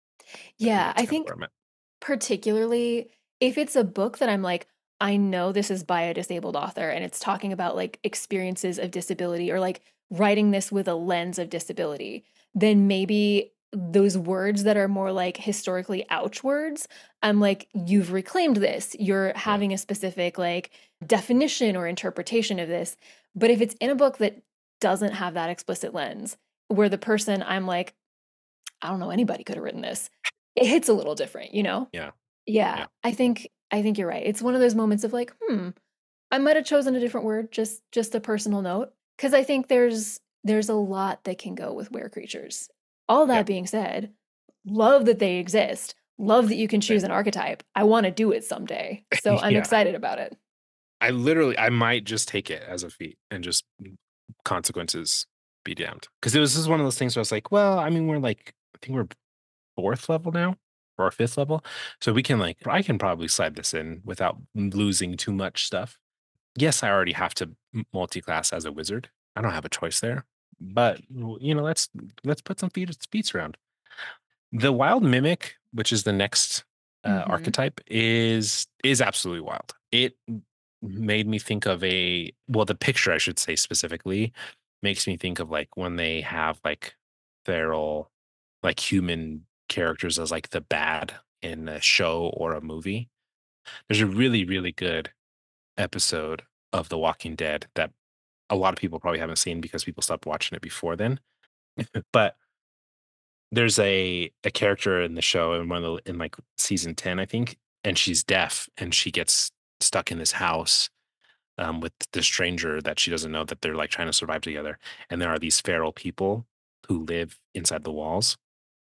I think Yeah, that's I kind of think where I'm at. particularly if it's a book that I'm like, I know this is by a disabled author and it's talking about like experiences of disability or like writing this with a lens of disability, then maybe those words that are more like historically ouch words, I'm like, you've reclaimed this. You're Yeah. having a specific like definition or interpretation of this. But if it's in a book that doesn't have that explicit lens, where the person I'm like, I don't know, anybody could have written this. It hits a little different, you know? Yeah. Yeah, Yeah. I think I think you're right. It's one of those moments of like, "Hmm, I might have chosen a different word, just just a personal note, because I think there's there's a lot that can go with were-creatures. All Yeah. that being said, love that they exist. Love that you can choose Same. an archetype. I wanna do it someday. So I'm Yeah. excited about it. I literally I might just take it as a feat and just consequences be damned. Because it was just one of those things where I was like, well, I mean, we're like, I think we're fourth level now or fifth level. So we can like I can probably slide this in without losing too much stuff. Yes, I already have to m- multi-class as a wizard. I don't have a choice there. But w- you know, let's let's put some feet feats around. The wild mimic, which is the next uh, Mhm. archetype, is is absolutely wild. It made me think of a well, the picture I should say specifically makes me think of like when they have like feral, like human characters as like the bad in a show or a movie. There's a really, really good episode of The Walking Dead that a lot of people probably haven't seen because people stopped watching it before then. But there's a a character in the show in one of the in like season ten, I think, and she's deaf and she gets stuck in this house um, with the stranger that she doesn't know that they're like trying to survive together. And there are these feral people who live inside the walls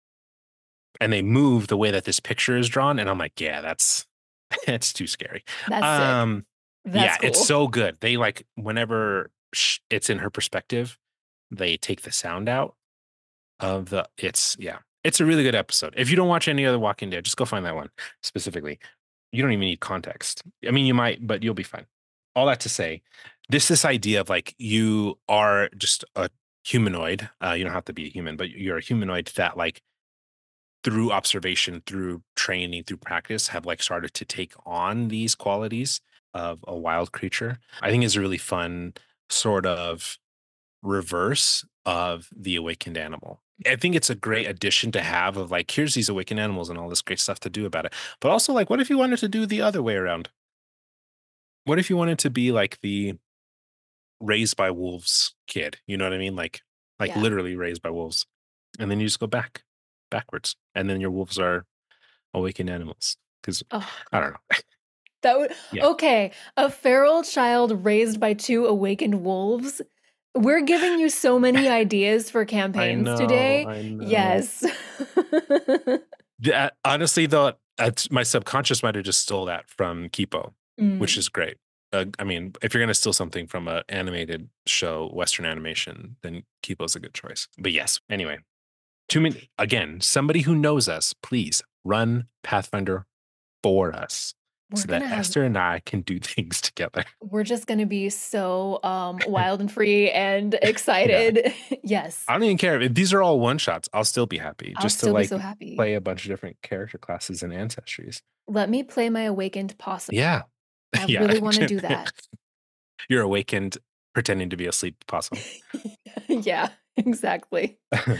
and they move the way that this picture is drawn. And I'm like, yeah, that's it's too scary. That's sick. Um, That's yeah, it's cool. so good. They like whenever sh- it's in her perspective, they take the sound out of the it's yeah. It's a really good episode. If you don't watch any other Walking Dead, just go find that one specifically. You don't even need context. I mean, you might, but you'll be fine. All that to say, this this idea of like you are just a humanoid. Uh, you don't have to be a human, but you're a humanoid that like through observation, through training, through practice, have like started to take on these qualities of a wild creature. I think is a really fun sort of reverse of the awakened animal. I think it's a great addition to have of like, here's these awakened animals and all this great stuff to do about it. But also, like, what if you wanted to do the other way around? What if you wanted to be like the raised by wolves kid? You know what I mean? Like, like Yeah. literally raised by wolves. And then you just go back, backwards. And then your wolves are awakened animals. Because Oh, I don't know. That would Yeah. okay. A feral child raised by two awakened wolves. We're giving you so many ideas for I campaigns know, today. I know. Yes. The, honestly, though, that's, my subconscious might have just stole that from Kipo, which Mm. is great. Uh, I mean, if you're gonna steal something from an animated show, Western animation, then Kipo's a good choice. But yes, anyway, too many. Again, somebody who knows us, please run Pathfinder for us, We're so that gonna have Esther and I can do things together. we're just gonna be so um wild and free and Yeah, excited. Yes. I don't even care if these are all one shots. I'll still be happy I'll just to still be so like happy. play a bunch of different character classes and ancestries. Let me play my awakened possum. Yeah, I yeah. really want to do that. You're awakened pretending to be asleep possum. Yeah, exactly.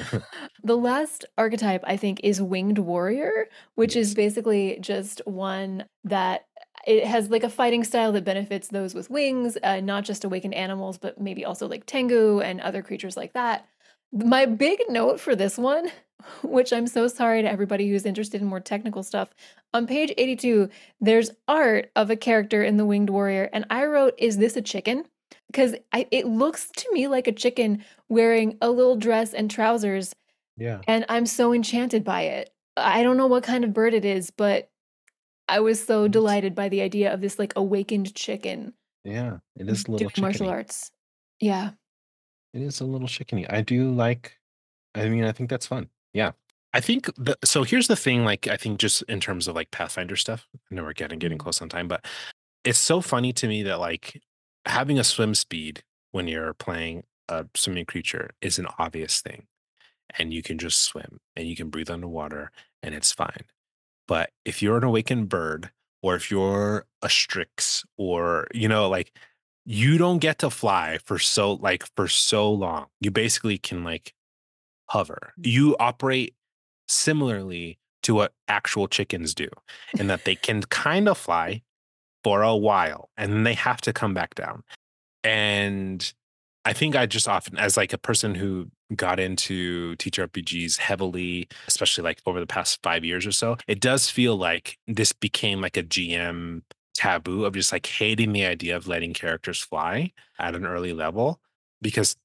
The last archetype I think is winged warrior, which is Yes. basically just one that it has like a fighting style that benefits those with wings, uh, not just awakened animals, but maybe also like Tengu and other creatures like that. My big note for this one, which I'm so sorry to everybody who's interested in more technical stuff, on page eighty-two, there's art of a character in the winged warrior, and I wrote, "Is this a chicken?" Because it looks to me like a chicken wearing a little dress and trousers, Yeah. and I'm so enchanted by it. I don't know what kind of bird it is, but I was so It's, delighted by the idea of this like awakened chicken yeah, it is a doing little martial chickeny. arts. Yeah. It is a little chickeny. I do like, I mean, I think that's fun. Yeah. I think the, so here's the thing, like, I think just in terms of like Pathfinder stuff, I know we're getting getting Mm. close on time, but it's so funny to me that like having a swim speed when you're playing a swimming creature is an obvious thing. And you can just swim and you can breathe underwater and it's fine. But if you're an awakened bird, or if you're a Strix, or you know, like you don't get to fly for so like for so long. You basically can like hover. You operate similarly to what actual chickens do, in that they can kind of fly for a while and then they have to come back down. And I think I just often, as like a person who got into T T R P Gs heavily, especially like over the past five years or so, it does feel like this became like a G M taboo of just like hating the idea of letting characters fly at an early level, because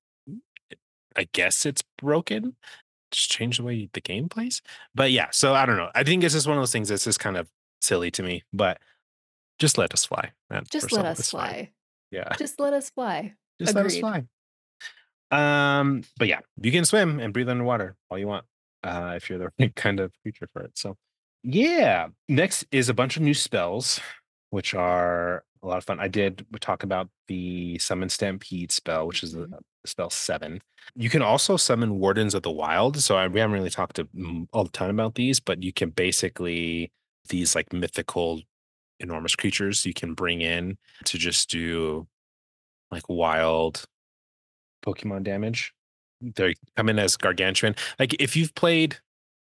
I guess it's broken. Just change the way the game plays. But yeah, so I don't know. I think it's just one of those things that's just kind of silly to me, but just let us fly, man. Just First let of all, us it's fine. fly. Yeah. Just let us fly. Just let us Agreed. fly. Um, but yeah, you can swim and breathe underwater all you want, uh, if you're the right kind of creature for it. So yeah. Next is a bunch of new spells, which are a lot of fun. I did talk about the Summon Stampede spell, which is a, Mhm. a spell seven. You can also summon Wardens of the Wild. So I, we haven't really talked to, mm, all the time about these, but you can basically, these like mythical enormous creatures you can bring in to just do like wild Pokemon damage. They come in as gargantuan. Like if you've played,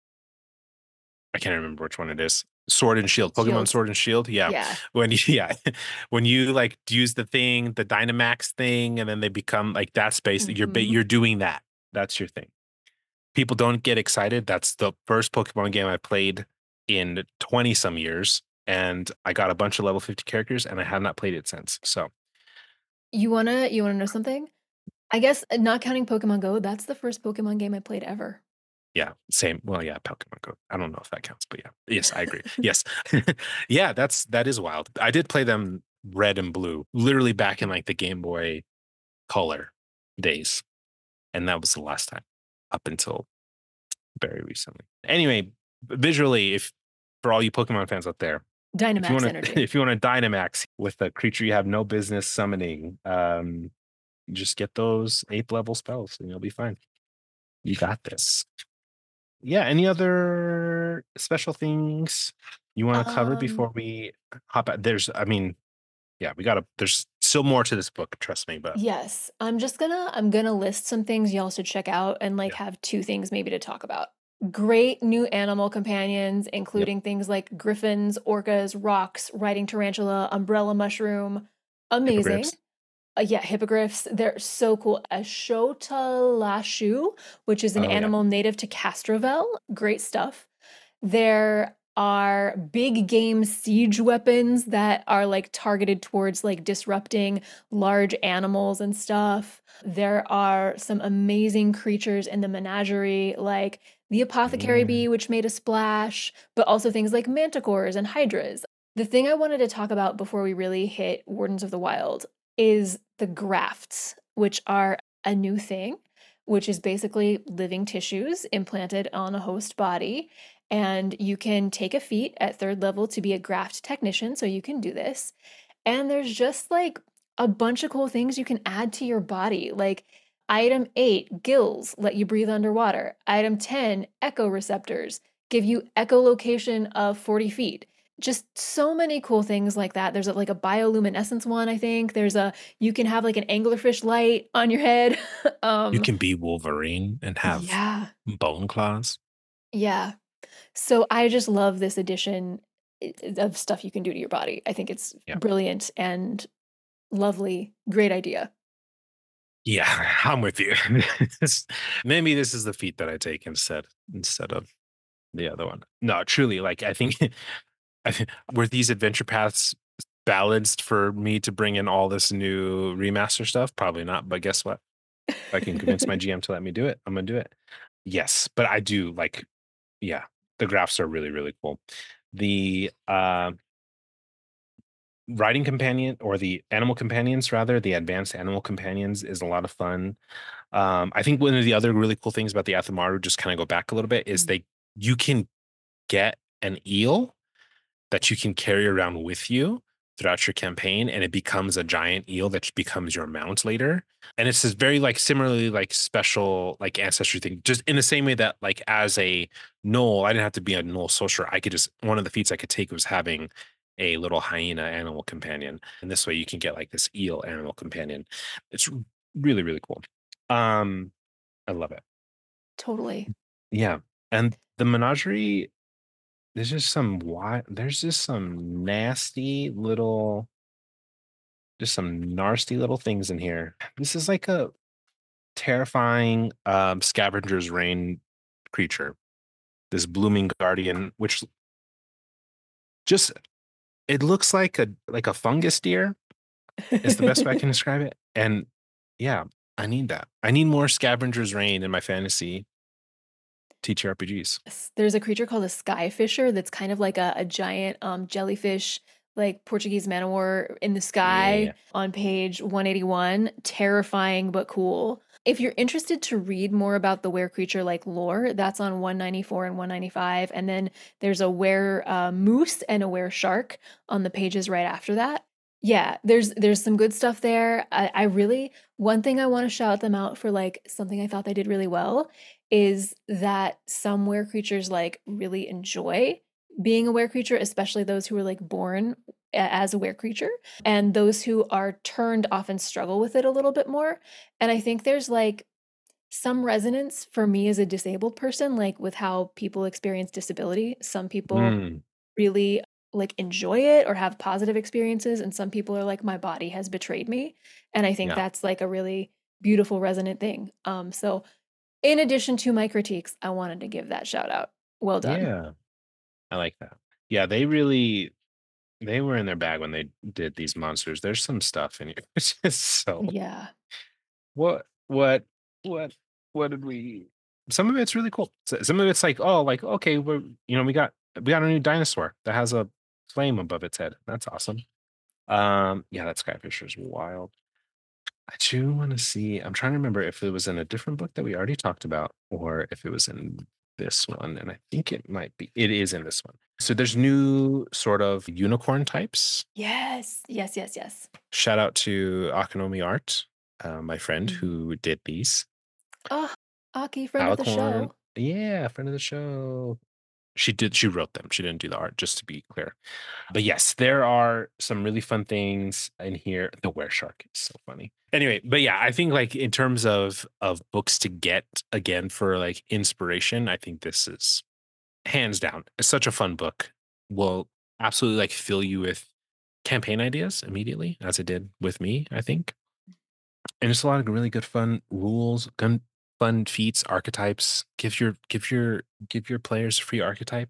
I can't remember which one it is. Sword and Shield, Pokemon Shield. Sword and Shield. Yeah, Yeah. when you yeah, when you like use the thing, the Dynamax thing, and then they become like that space. You're ba- Mhm. you're doing that. That's your thing. People don't get excited. That's the first Pokemon game I played in twenty some years, and I got a bunch of level fifty characters, and I have not played it since. So You wanna you wanna know something? I guess, uh, not counting Pokemon Go, that's the first Pokemon game I played ever. yeah, same. Well, yeah, Pokemon Go. I don't know if that counts, but yeah. Yes, I agree. Yes. Yeah, that's that is wild. I did play them red and blue, literally back in like the Game Boy Color days. And that was the last time up until very recently. Anyway, visually, if for all you Pokemon fans out there, if you Dynamax want to energy. if you want to Dynamax with a creature you have no business summoning, um, just get those eighth level spells and you'll be fine. You got this. Yeah, any other special things you want to cover Um, before we hop out? There's, I mean, yeah, we gotta, there's still more to this book, trust me, but yes, I'm just gonna I'm gonna list some things y'all should check out and, like, yeah, have two things maybe to talk about. Great new animal companions, yep. including things like griffins, orcas, rocks, riding tarantula, umbrella mushroom. Amazing. Hippogriffs. Uh, yeah, hippogriffs, they're so cool. Ashotalashu, which is an Oh, yeah. animal native to Castrovel, great stuff. There are big game siege weapons that are like targeted towards like disrupting large animals and stuff. There are some amazing creatures in the menagerie, like the apothecary Yeah. bee, which made a splash, but also things like manticores and hydras. The thing I wanted to talk about before we really hit Wardens of the Wild is the grafts, which are a new thing, which is basically living tissues implanted on a host body. And you can take a feat at third level to be a graft technician, so you can do this. And there's just like a bunch of cool things you can add to your body. Like item eight, gills, let you breathe underwater. Item ten, echo receptors, give you echolocation of forty feet. Just so many cool things like that. There's a, like a bioluminescence one, I think. There's a, you can have like an anglerfish light on your head. You um, can be Wolverine and have yeah, bone claws. yeah. So I just love this addition i- of stuff you can do to your body. I think it's Yeah. brilliant and lovely. Great idea. Yeah, I'm with you. This- Maybe this is the feat that I take instead instead of the other one. No, truly, like I think I think were these adventure paths balanced for me to bring in all this new remaster stuff? Probably not, but guess what? If I can convince my G M to let me do it, I'm gonna do it. Yes, but I do like, yeah, the graphs are really, really cool. The uh, riding companion or the animal companions, rather, the advanced animal companions is a lot of fun. Um, I think one of the other really cool things about the Athamaru, just kind of go back a little bit, is Mm. they you can get an eel that you can carry around with you throughout your campaign, and it becomes a giant eel that becomes your mount later. And it's this very like similarly like special like ancestry thing, just in the same way that like as a Knoll, I didn't have to be a Knoll sorcerer. I could just one of the feats I could take was having a little hyena animal companion, and this way you can get like this eel animal companion. It's really really cool. Um, I love it. Totally. Yeah, and the menagerie, there's just some why there's just some nasty little just some nasty little things in here. This is like a terrifying um scavenger's reign creature. This blooming guardian, which just it looks like a like a fungus deer is the best way I can describe it. And yeah, I need that. I need more scavenger's reign in my fantasy T T R P Gs. S- There's a creature called a skyfisher that's kind of like a, a giant um, jellyfish, like Portuguese man o' war in the sky Yeah. on page one eighty-one. Terrifying but cool. If you're interested to read more about the were creature like lore, that's on one ninety-four and one ninety-five. And then there's a were uh, moose and a were shark on the pages right after that. Yeah, there's there's some good stuff there. I, I really one thing I want to shout them out for like something I thought they did really well is that some were creatures like really enjoy being a were creature, especially those who are like born a- as a were creature, and those who are turned often struggle with it a little bit more. And I think there's like some resonance for me as a disabled person, like with how people experience disability. Some people Mm, really like enjoy it or have positive experiences, and some people are like, my body has betrayed me. And I think yeah. that's like a really beautiful resonant thing. Um, so in addition to my critiques, I wanted to give that shout out. Well done. Yeah. I like that. Yeah, they really they were in their bag when they did these monsters. There's some stuff in here. It's just so Yeah. what what what what did we some of it's really cool. So- Some of it's like, oh, like, okay, we're you know, we got we got a new dinosaur that has a flame above its head. That's awesome. Um, yeah, that Skyfisher is wild. I do want to see. I'm trying to remember if it was in a different book that we already talked about or if it was in this one. And I think it might be, it is in this one. So there's new sort of unicorn types. Yes. Yes, yes, yes. Shout out to Akonomi Art, uh, my friend Mhm. who did these. Oh, Aki, friend of the Alicorn. show. Yeah, friend of the show. She did, she wrote them. She didn't do the art, just to be clear. But yes, there are some really fun things in here. The were shark is so funny. Anyway, but yeah, I think like in terms of of books to get again for like inspiration, I think this is hands down. It's such a fun book. Will absolutely like fill you with campaign ideas immediately, as it did with me, I think. And it's a lot of really good fun rules, gun fun feats, archetypes. Give your give your give your players a free archetype.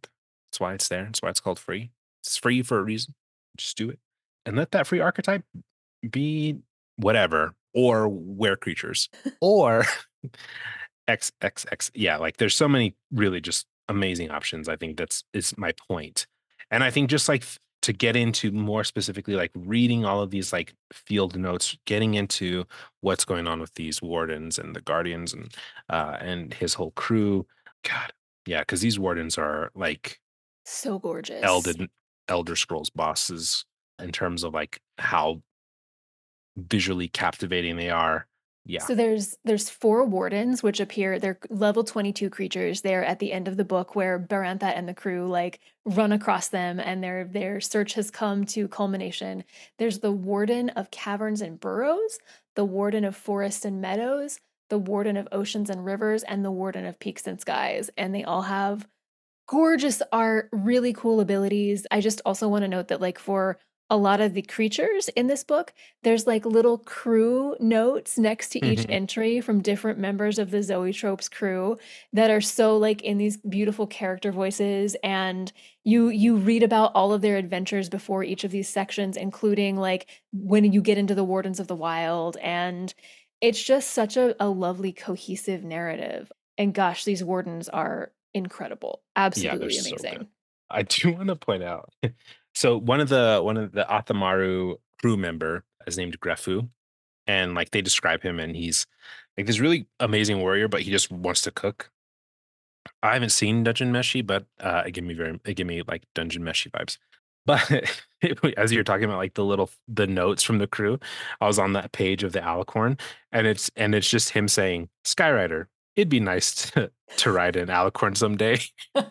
That's why it's there. That's why it's called free. It's free for a reason. Just do it. And let that free archetype be whatever, or wear creatures, or X X X. Yeah, like there's so many really just amazing options. I think that's is my point. And I think just like f- to get into more specifically, like reading all of these like field notes, getting into what's going on with these wardens and the guardians and uh and his whole crew. God, yeah, because these wardens are like So gorgeous. Elden Elder Scrolls bosses in terms of like how visually captivating they are. Yeah. So there's there's four wardens which appear. They're level twenty-two creatures there at the end of the book where Baranthat and the crew like run across them and their their search has come to culmination. There's the warden of caverns and burrows, the warden of forests and meadows, the warden of oceans and rivers, and the warden of peaks and skies. And they all have gorgeous art, really cool abilities. I just also want to note that, like, for a lot of the creatures in this book, there's like little crew notes next to each Mhm. entry from different members of the Zoetropes crew that are so like in these beautiful character voices. And you you read about all of their adventures before each of these sections, including like when you get into the Wardens of the Wild. And it's just such a, a lovely, cohesive narrative. And gosh, these wardens are incredible. Yeah, they're Absolutely so good. amazing. I do want to point out. So one of the one of the Athamaru crew member is named Grefu, and like they describe him, and he's like this really amazing warrior, but he just wants to cook. I haven't seen Dungeon Meshi, but uh, it gave me very it gave me like Dungeon Meshi vibes. But as you're talking about like the little the notes from the crew, I was on that page of the Alicorn, and it's and it's just him saying, "Skyrider, it'd be nice to to ride an Alicorn someday."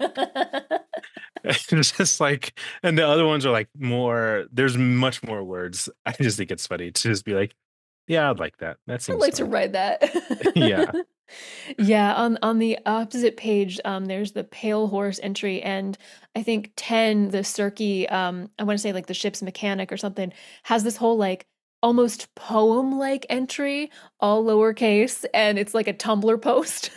It's just like, and the other ones are like more. There's much more words. I just think it's funny to just be like, "Yeah, I'd like that. That I'd seems like to fun." ride Yeah. that. Yeah, on on the opposite page, um, there's the Pale Horse entry, and I think ten, the Circe, um, I want to say like the ship's mechanic or something, has this whole like almost poem-like entry, all lowercase, and it's like a Tumblr post.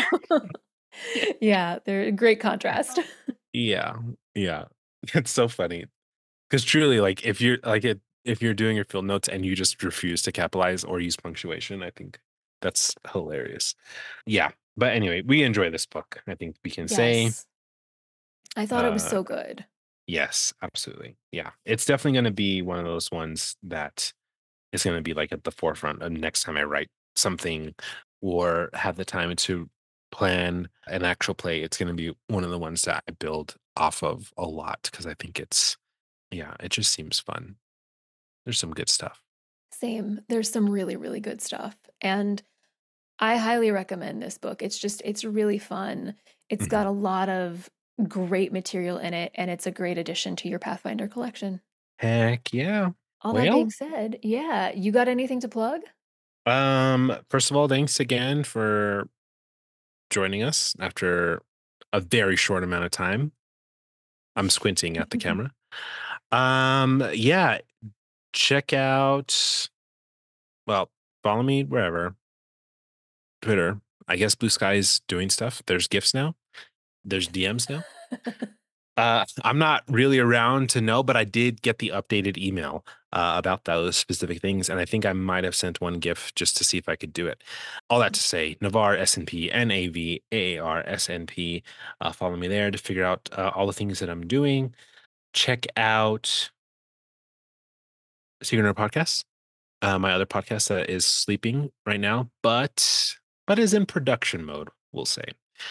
Yeah, they're a great contrast. Yeah. Yeah. It's so funny. Because truly, like if you're like it, if you're doing your field notes and you just refuse to capitalize or use punctuation, I think that's hilarious. Yeah. But anyway, we enjoy this book. I think we can say. Yes, I thought it was Uh so good. yes, absolutely. Yeah. It's definitely gonna be one of those ones that is gonna be like at the forefront of next time I write something or have the time to plan an actual play. It's gonna be one of the ones that I build off of a lot because I think it's yeah, it just seems fun. There's some good stuff. Same. There's some really, really good stuff. And I highly recommend this book. It's just, it's really fun. It's got Mhm. a lot of great material in it, and it's a great addition to your Pathfinder collection. Heck yeah. All that being Well, said, yeah, you got anything to plug? um, first of all, thanks again for joining us after a very short amount of time. I'm squinting at the camera. Um, yeah, check out, well, follow me wherever. Twitter. I guess Blue Sky is doing stuff. There's gifts now. There's D Ms now. Uh, I'm not really around to know, but I did get the updated email uh, about those specific things, and I think I might have sent one GIF just to see if I could do it. All that to say, Navar S N P, N A V A A R S N P. Uh, follow me there to figure out uh, all the things that I'm doing. Check out Secret Nerd Podcast, uh, my other podcast that is sleeping right now, but but is in production mode. We'll say.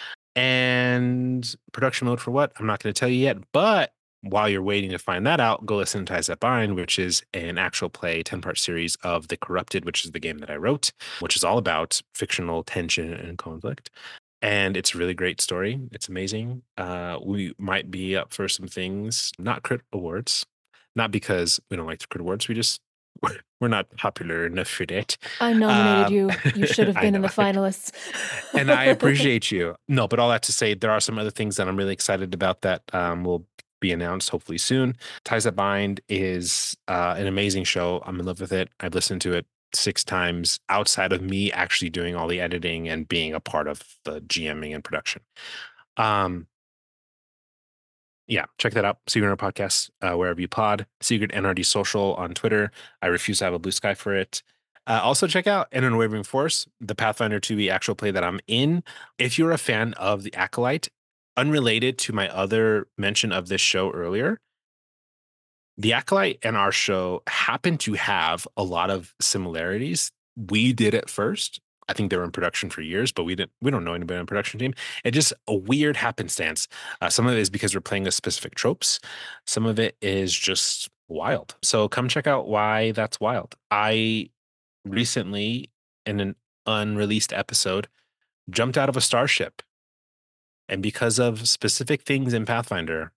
And production mode for what? I'm not going to tell you yet. But while you're waiting to find that out, go listen to Ties That Bind, which is an actual play ten part series of The Corrupted, which is the game that I wrote, which is all about fictional tension and conflict. And it's a really great story. It's amazing. Uh, we might be up for some things, not crit awards, not because we don't like the crit awards. We just we're not popular enough for that. I nominated Um, you. You should have I been in know. the finalists. And I appreciate you. No, but all that to say, there are some other things that I'm really excited about that um, will be announced hopefully soon. Ties That Bind is uh, an amazing show. I'm in love with it. I've listened to it six times outside of me actually doing all the editing and being a part of the GMing and production. Um, Yeah, check that out. Secret N R D Podcast, uh, wherever you pod. Secret N R D Social on Twitter. I refuse to have a blue sky for it. Uh, also, check out An Unwavering Force, the Pathfinder two e actual play that I'm in. If you're a fan of The Acolyte, unrelated to my other mention of this show earlier, The Acolyte and our show happen to have a lot of similarities. We did it first. I think they were in production for years, but we didn't. We don't know anybody on the production team. It just a weird happenstance. Uh, some of it is because we're playing with specific tropes. Some of it is just wild. So come check out why that's wild. I recently, in an unreleased episode, jumped out of a starship, and because of specific things in Pathfinder,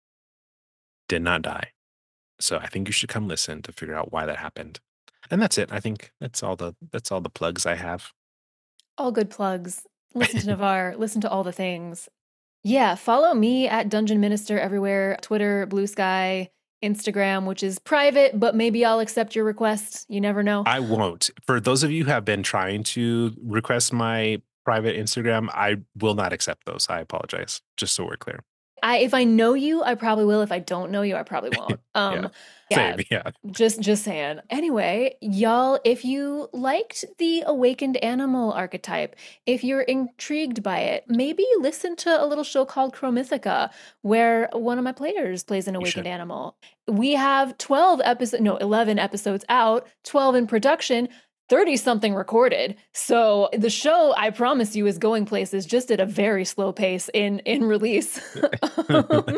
did not die. So I think you should come listen to figure out why that happened. And that's it. I think that's all the that's all the plugs I have. All good plugs. Listen to Navarre, listen to all the things. Yeah, follow me at Dungeon Minister everywhere. Twitter, Blue Sky, Instagram, which is private, but maybe I'll accept your request. You never know. I won't. For those of you who have been trying to request my private Instagram, I will not accept those. I apologize, just so we're clear. I, if I know you, I probably will. If I don't know you, I probably won't. Um, yeah, same, yeah. Just, just saying. Anyway, y'all, if you liked the awakened animal archetype, if you're intrigued by it, maybe listen to a little show called Chromythica, where one of my players plays an awakened animal. We have twelve episodes, no, eleven episodes out, twelve in production, thirty something recorded. So the show, I promise you, is going places, just at a very slow pace in, in release. um,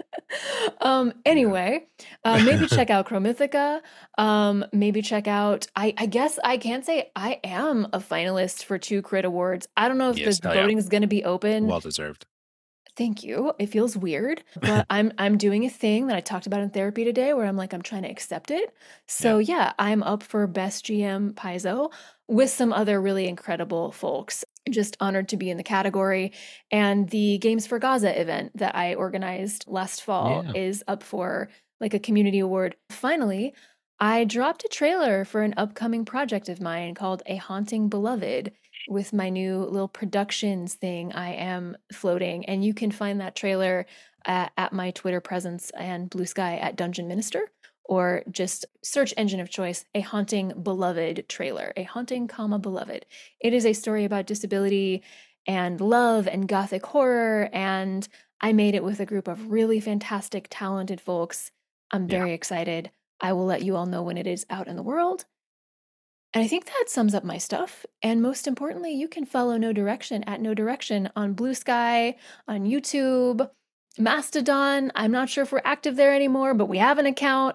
um, anyway, uh, maybe check out Chromythica. Um, maybe check out, I, I guess I can say I am a finalist for two Crit Awards. I don't know if yes, the voting yeah. is going to be open. Well deserved. Thank you. It feels weird, but I'm I'm doing a thing that I talked about in therapy today where I'm like, I'm trying to accept it. So yeah, yeah I'm up for Best G M Paizo with some other really incredible folks. Just honored to be in the category. And the Games for Gaza event that I organized last fall yeah. is up for like a community award. Finally, I dropped a trailer for an upcoming project of mine called A Haunting Beloved, with my new little productions thing I am floating. And you can find that trailer at, at my Twitter presence and Blue Sky at Dungeon Minister, or just search engine of choice, A Haunting Beloved trailer, A Haunting, comma, Beloved. It is a story about disability and love and gothic horror. And I made it with a group of really fantastic, talented folks. I'm very yeah. excited. I will let you all know when it is out in the world. And I think that sums up my stuff. And most importantly, you can follow No Direction at No Direction on Blue Sky, on YouTube, Mastodon. I'm not sure if we're active there anymore, but we have an account.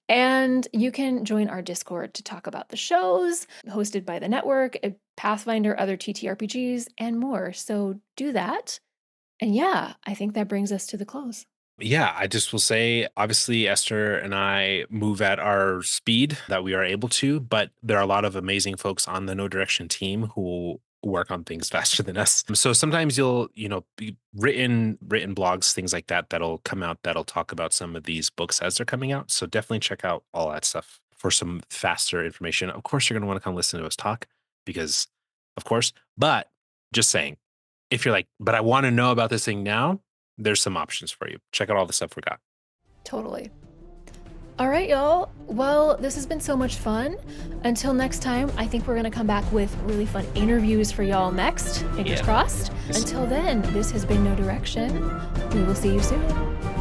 And you can join our Discord to talk about the shows hosted by the network, Pathfinder, other T T R P Gs, and more. So do that. And yeah, I think that brings us to the close. Yeah, I just will say, obviously, Esther and I move at our speed that we are able to, but there are a lot of amazing folks on the No Direction team who work on things faster than us. So sometimes you'll, you know, be written, written blogs, things like that, that'll come out, that'll talk about some of these books as they're coming out. So definitely check out all that stuff for some faster information. Of course, you're going to want to come listen to us talk because, of course, but just saying, if you're like, but I want to know about this thing now, there's some options for you. Check out all the stuff we got. Totally. All right, y'all. Well, this has been so much fun. Until next time, I think we're going to come back with really fun interviews for y'all next. Fingers yeah. crossed. Until then, this has been No Direction. We will see you soon.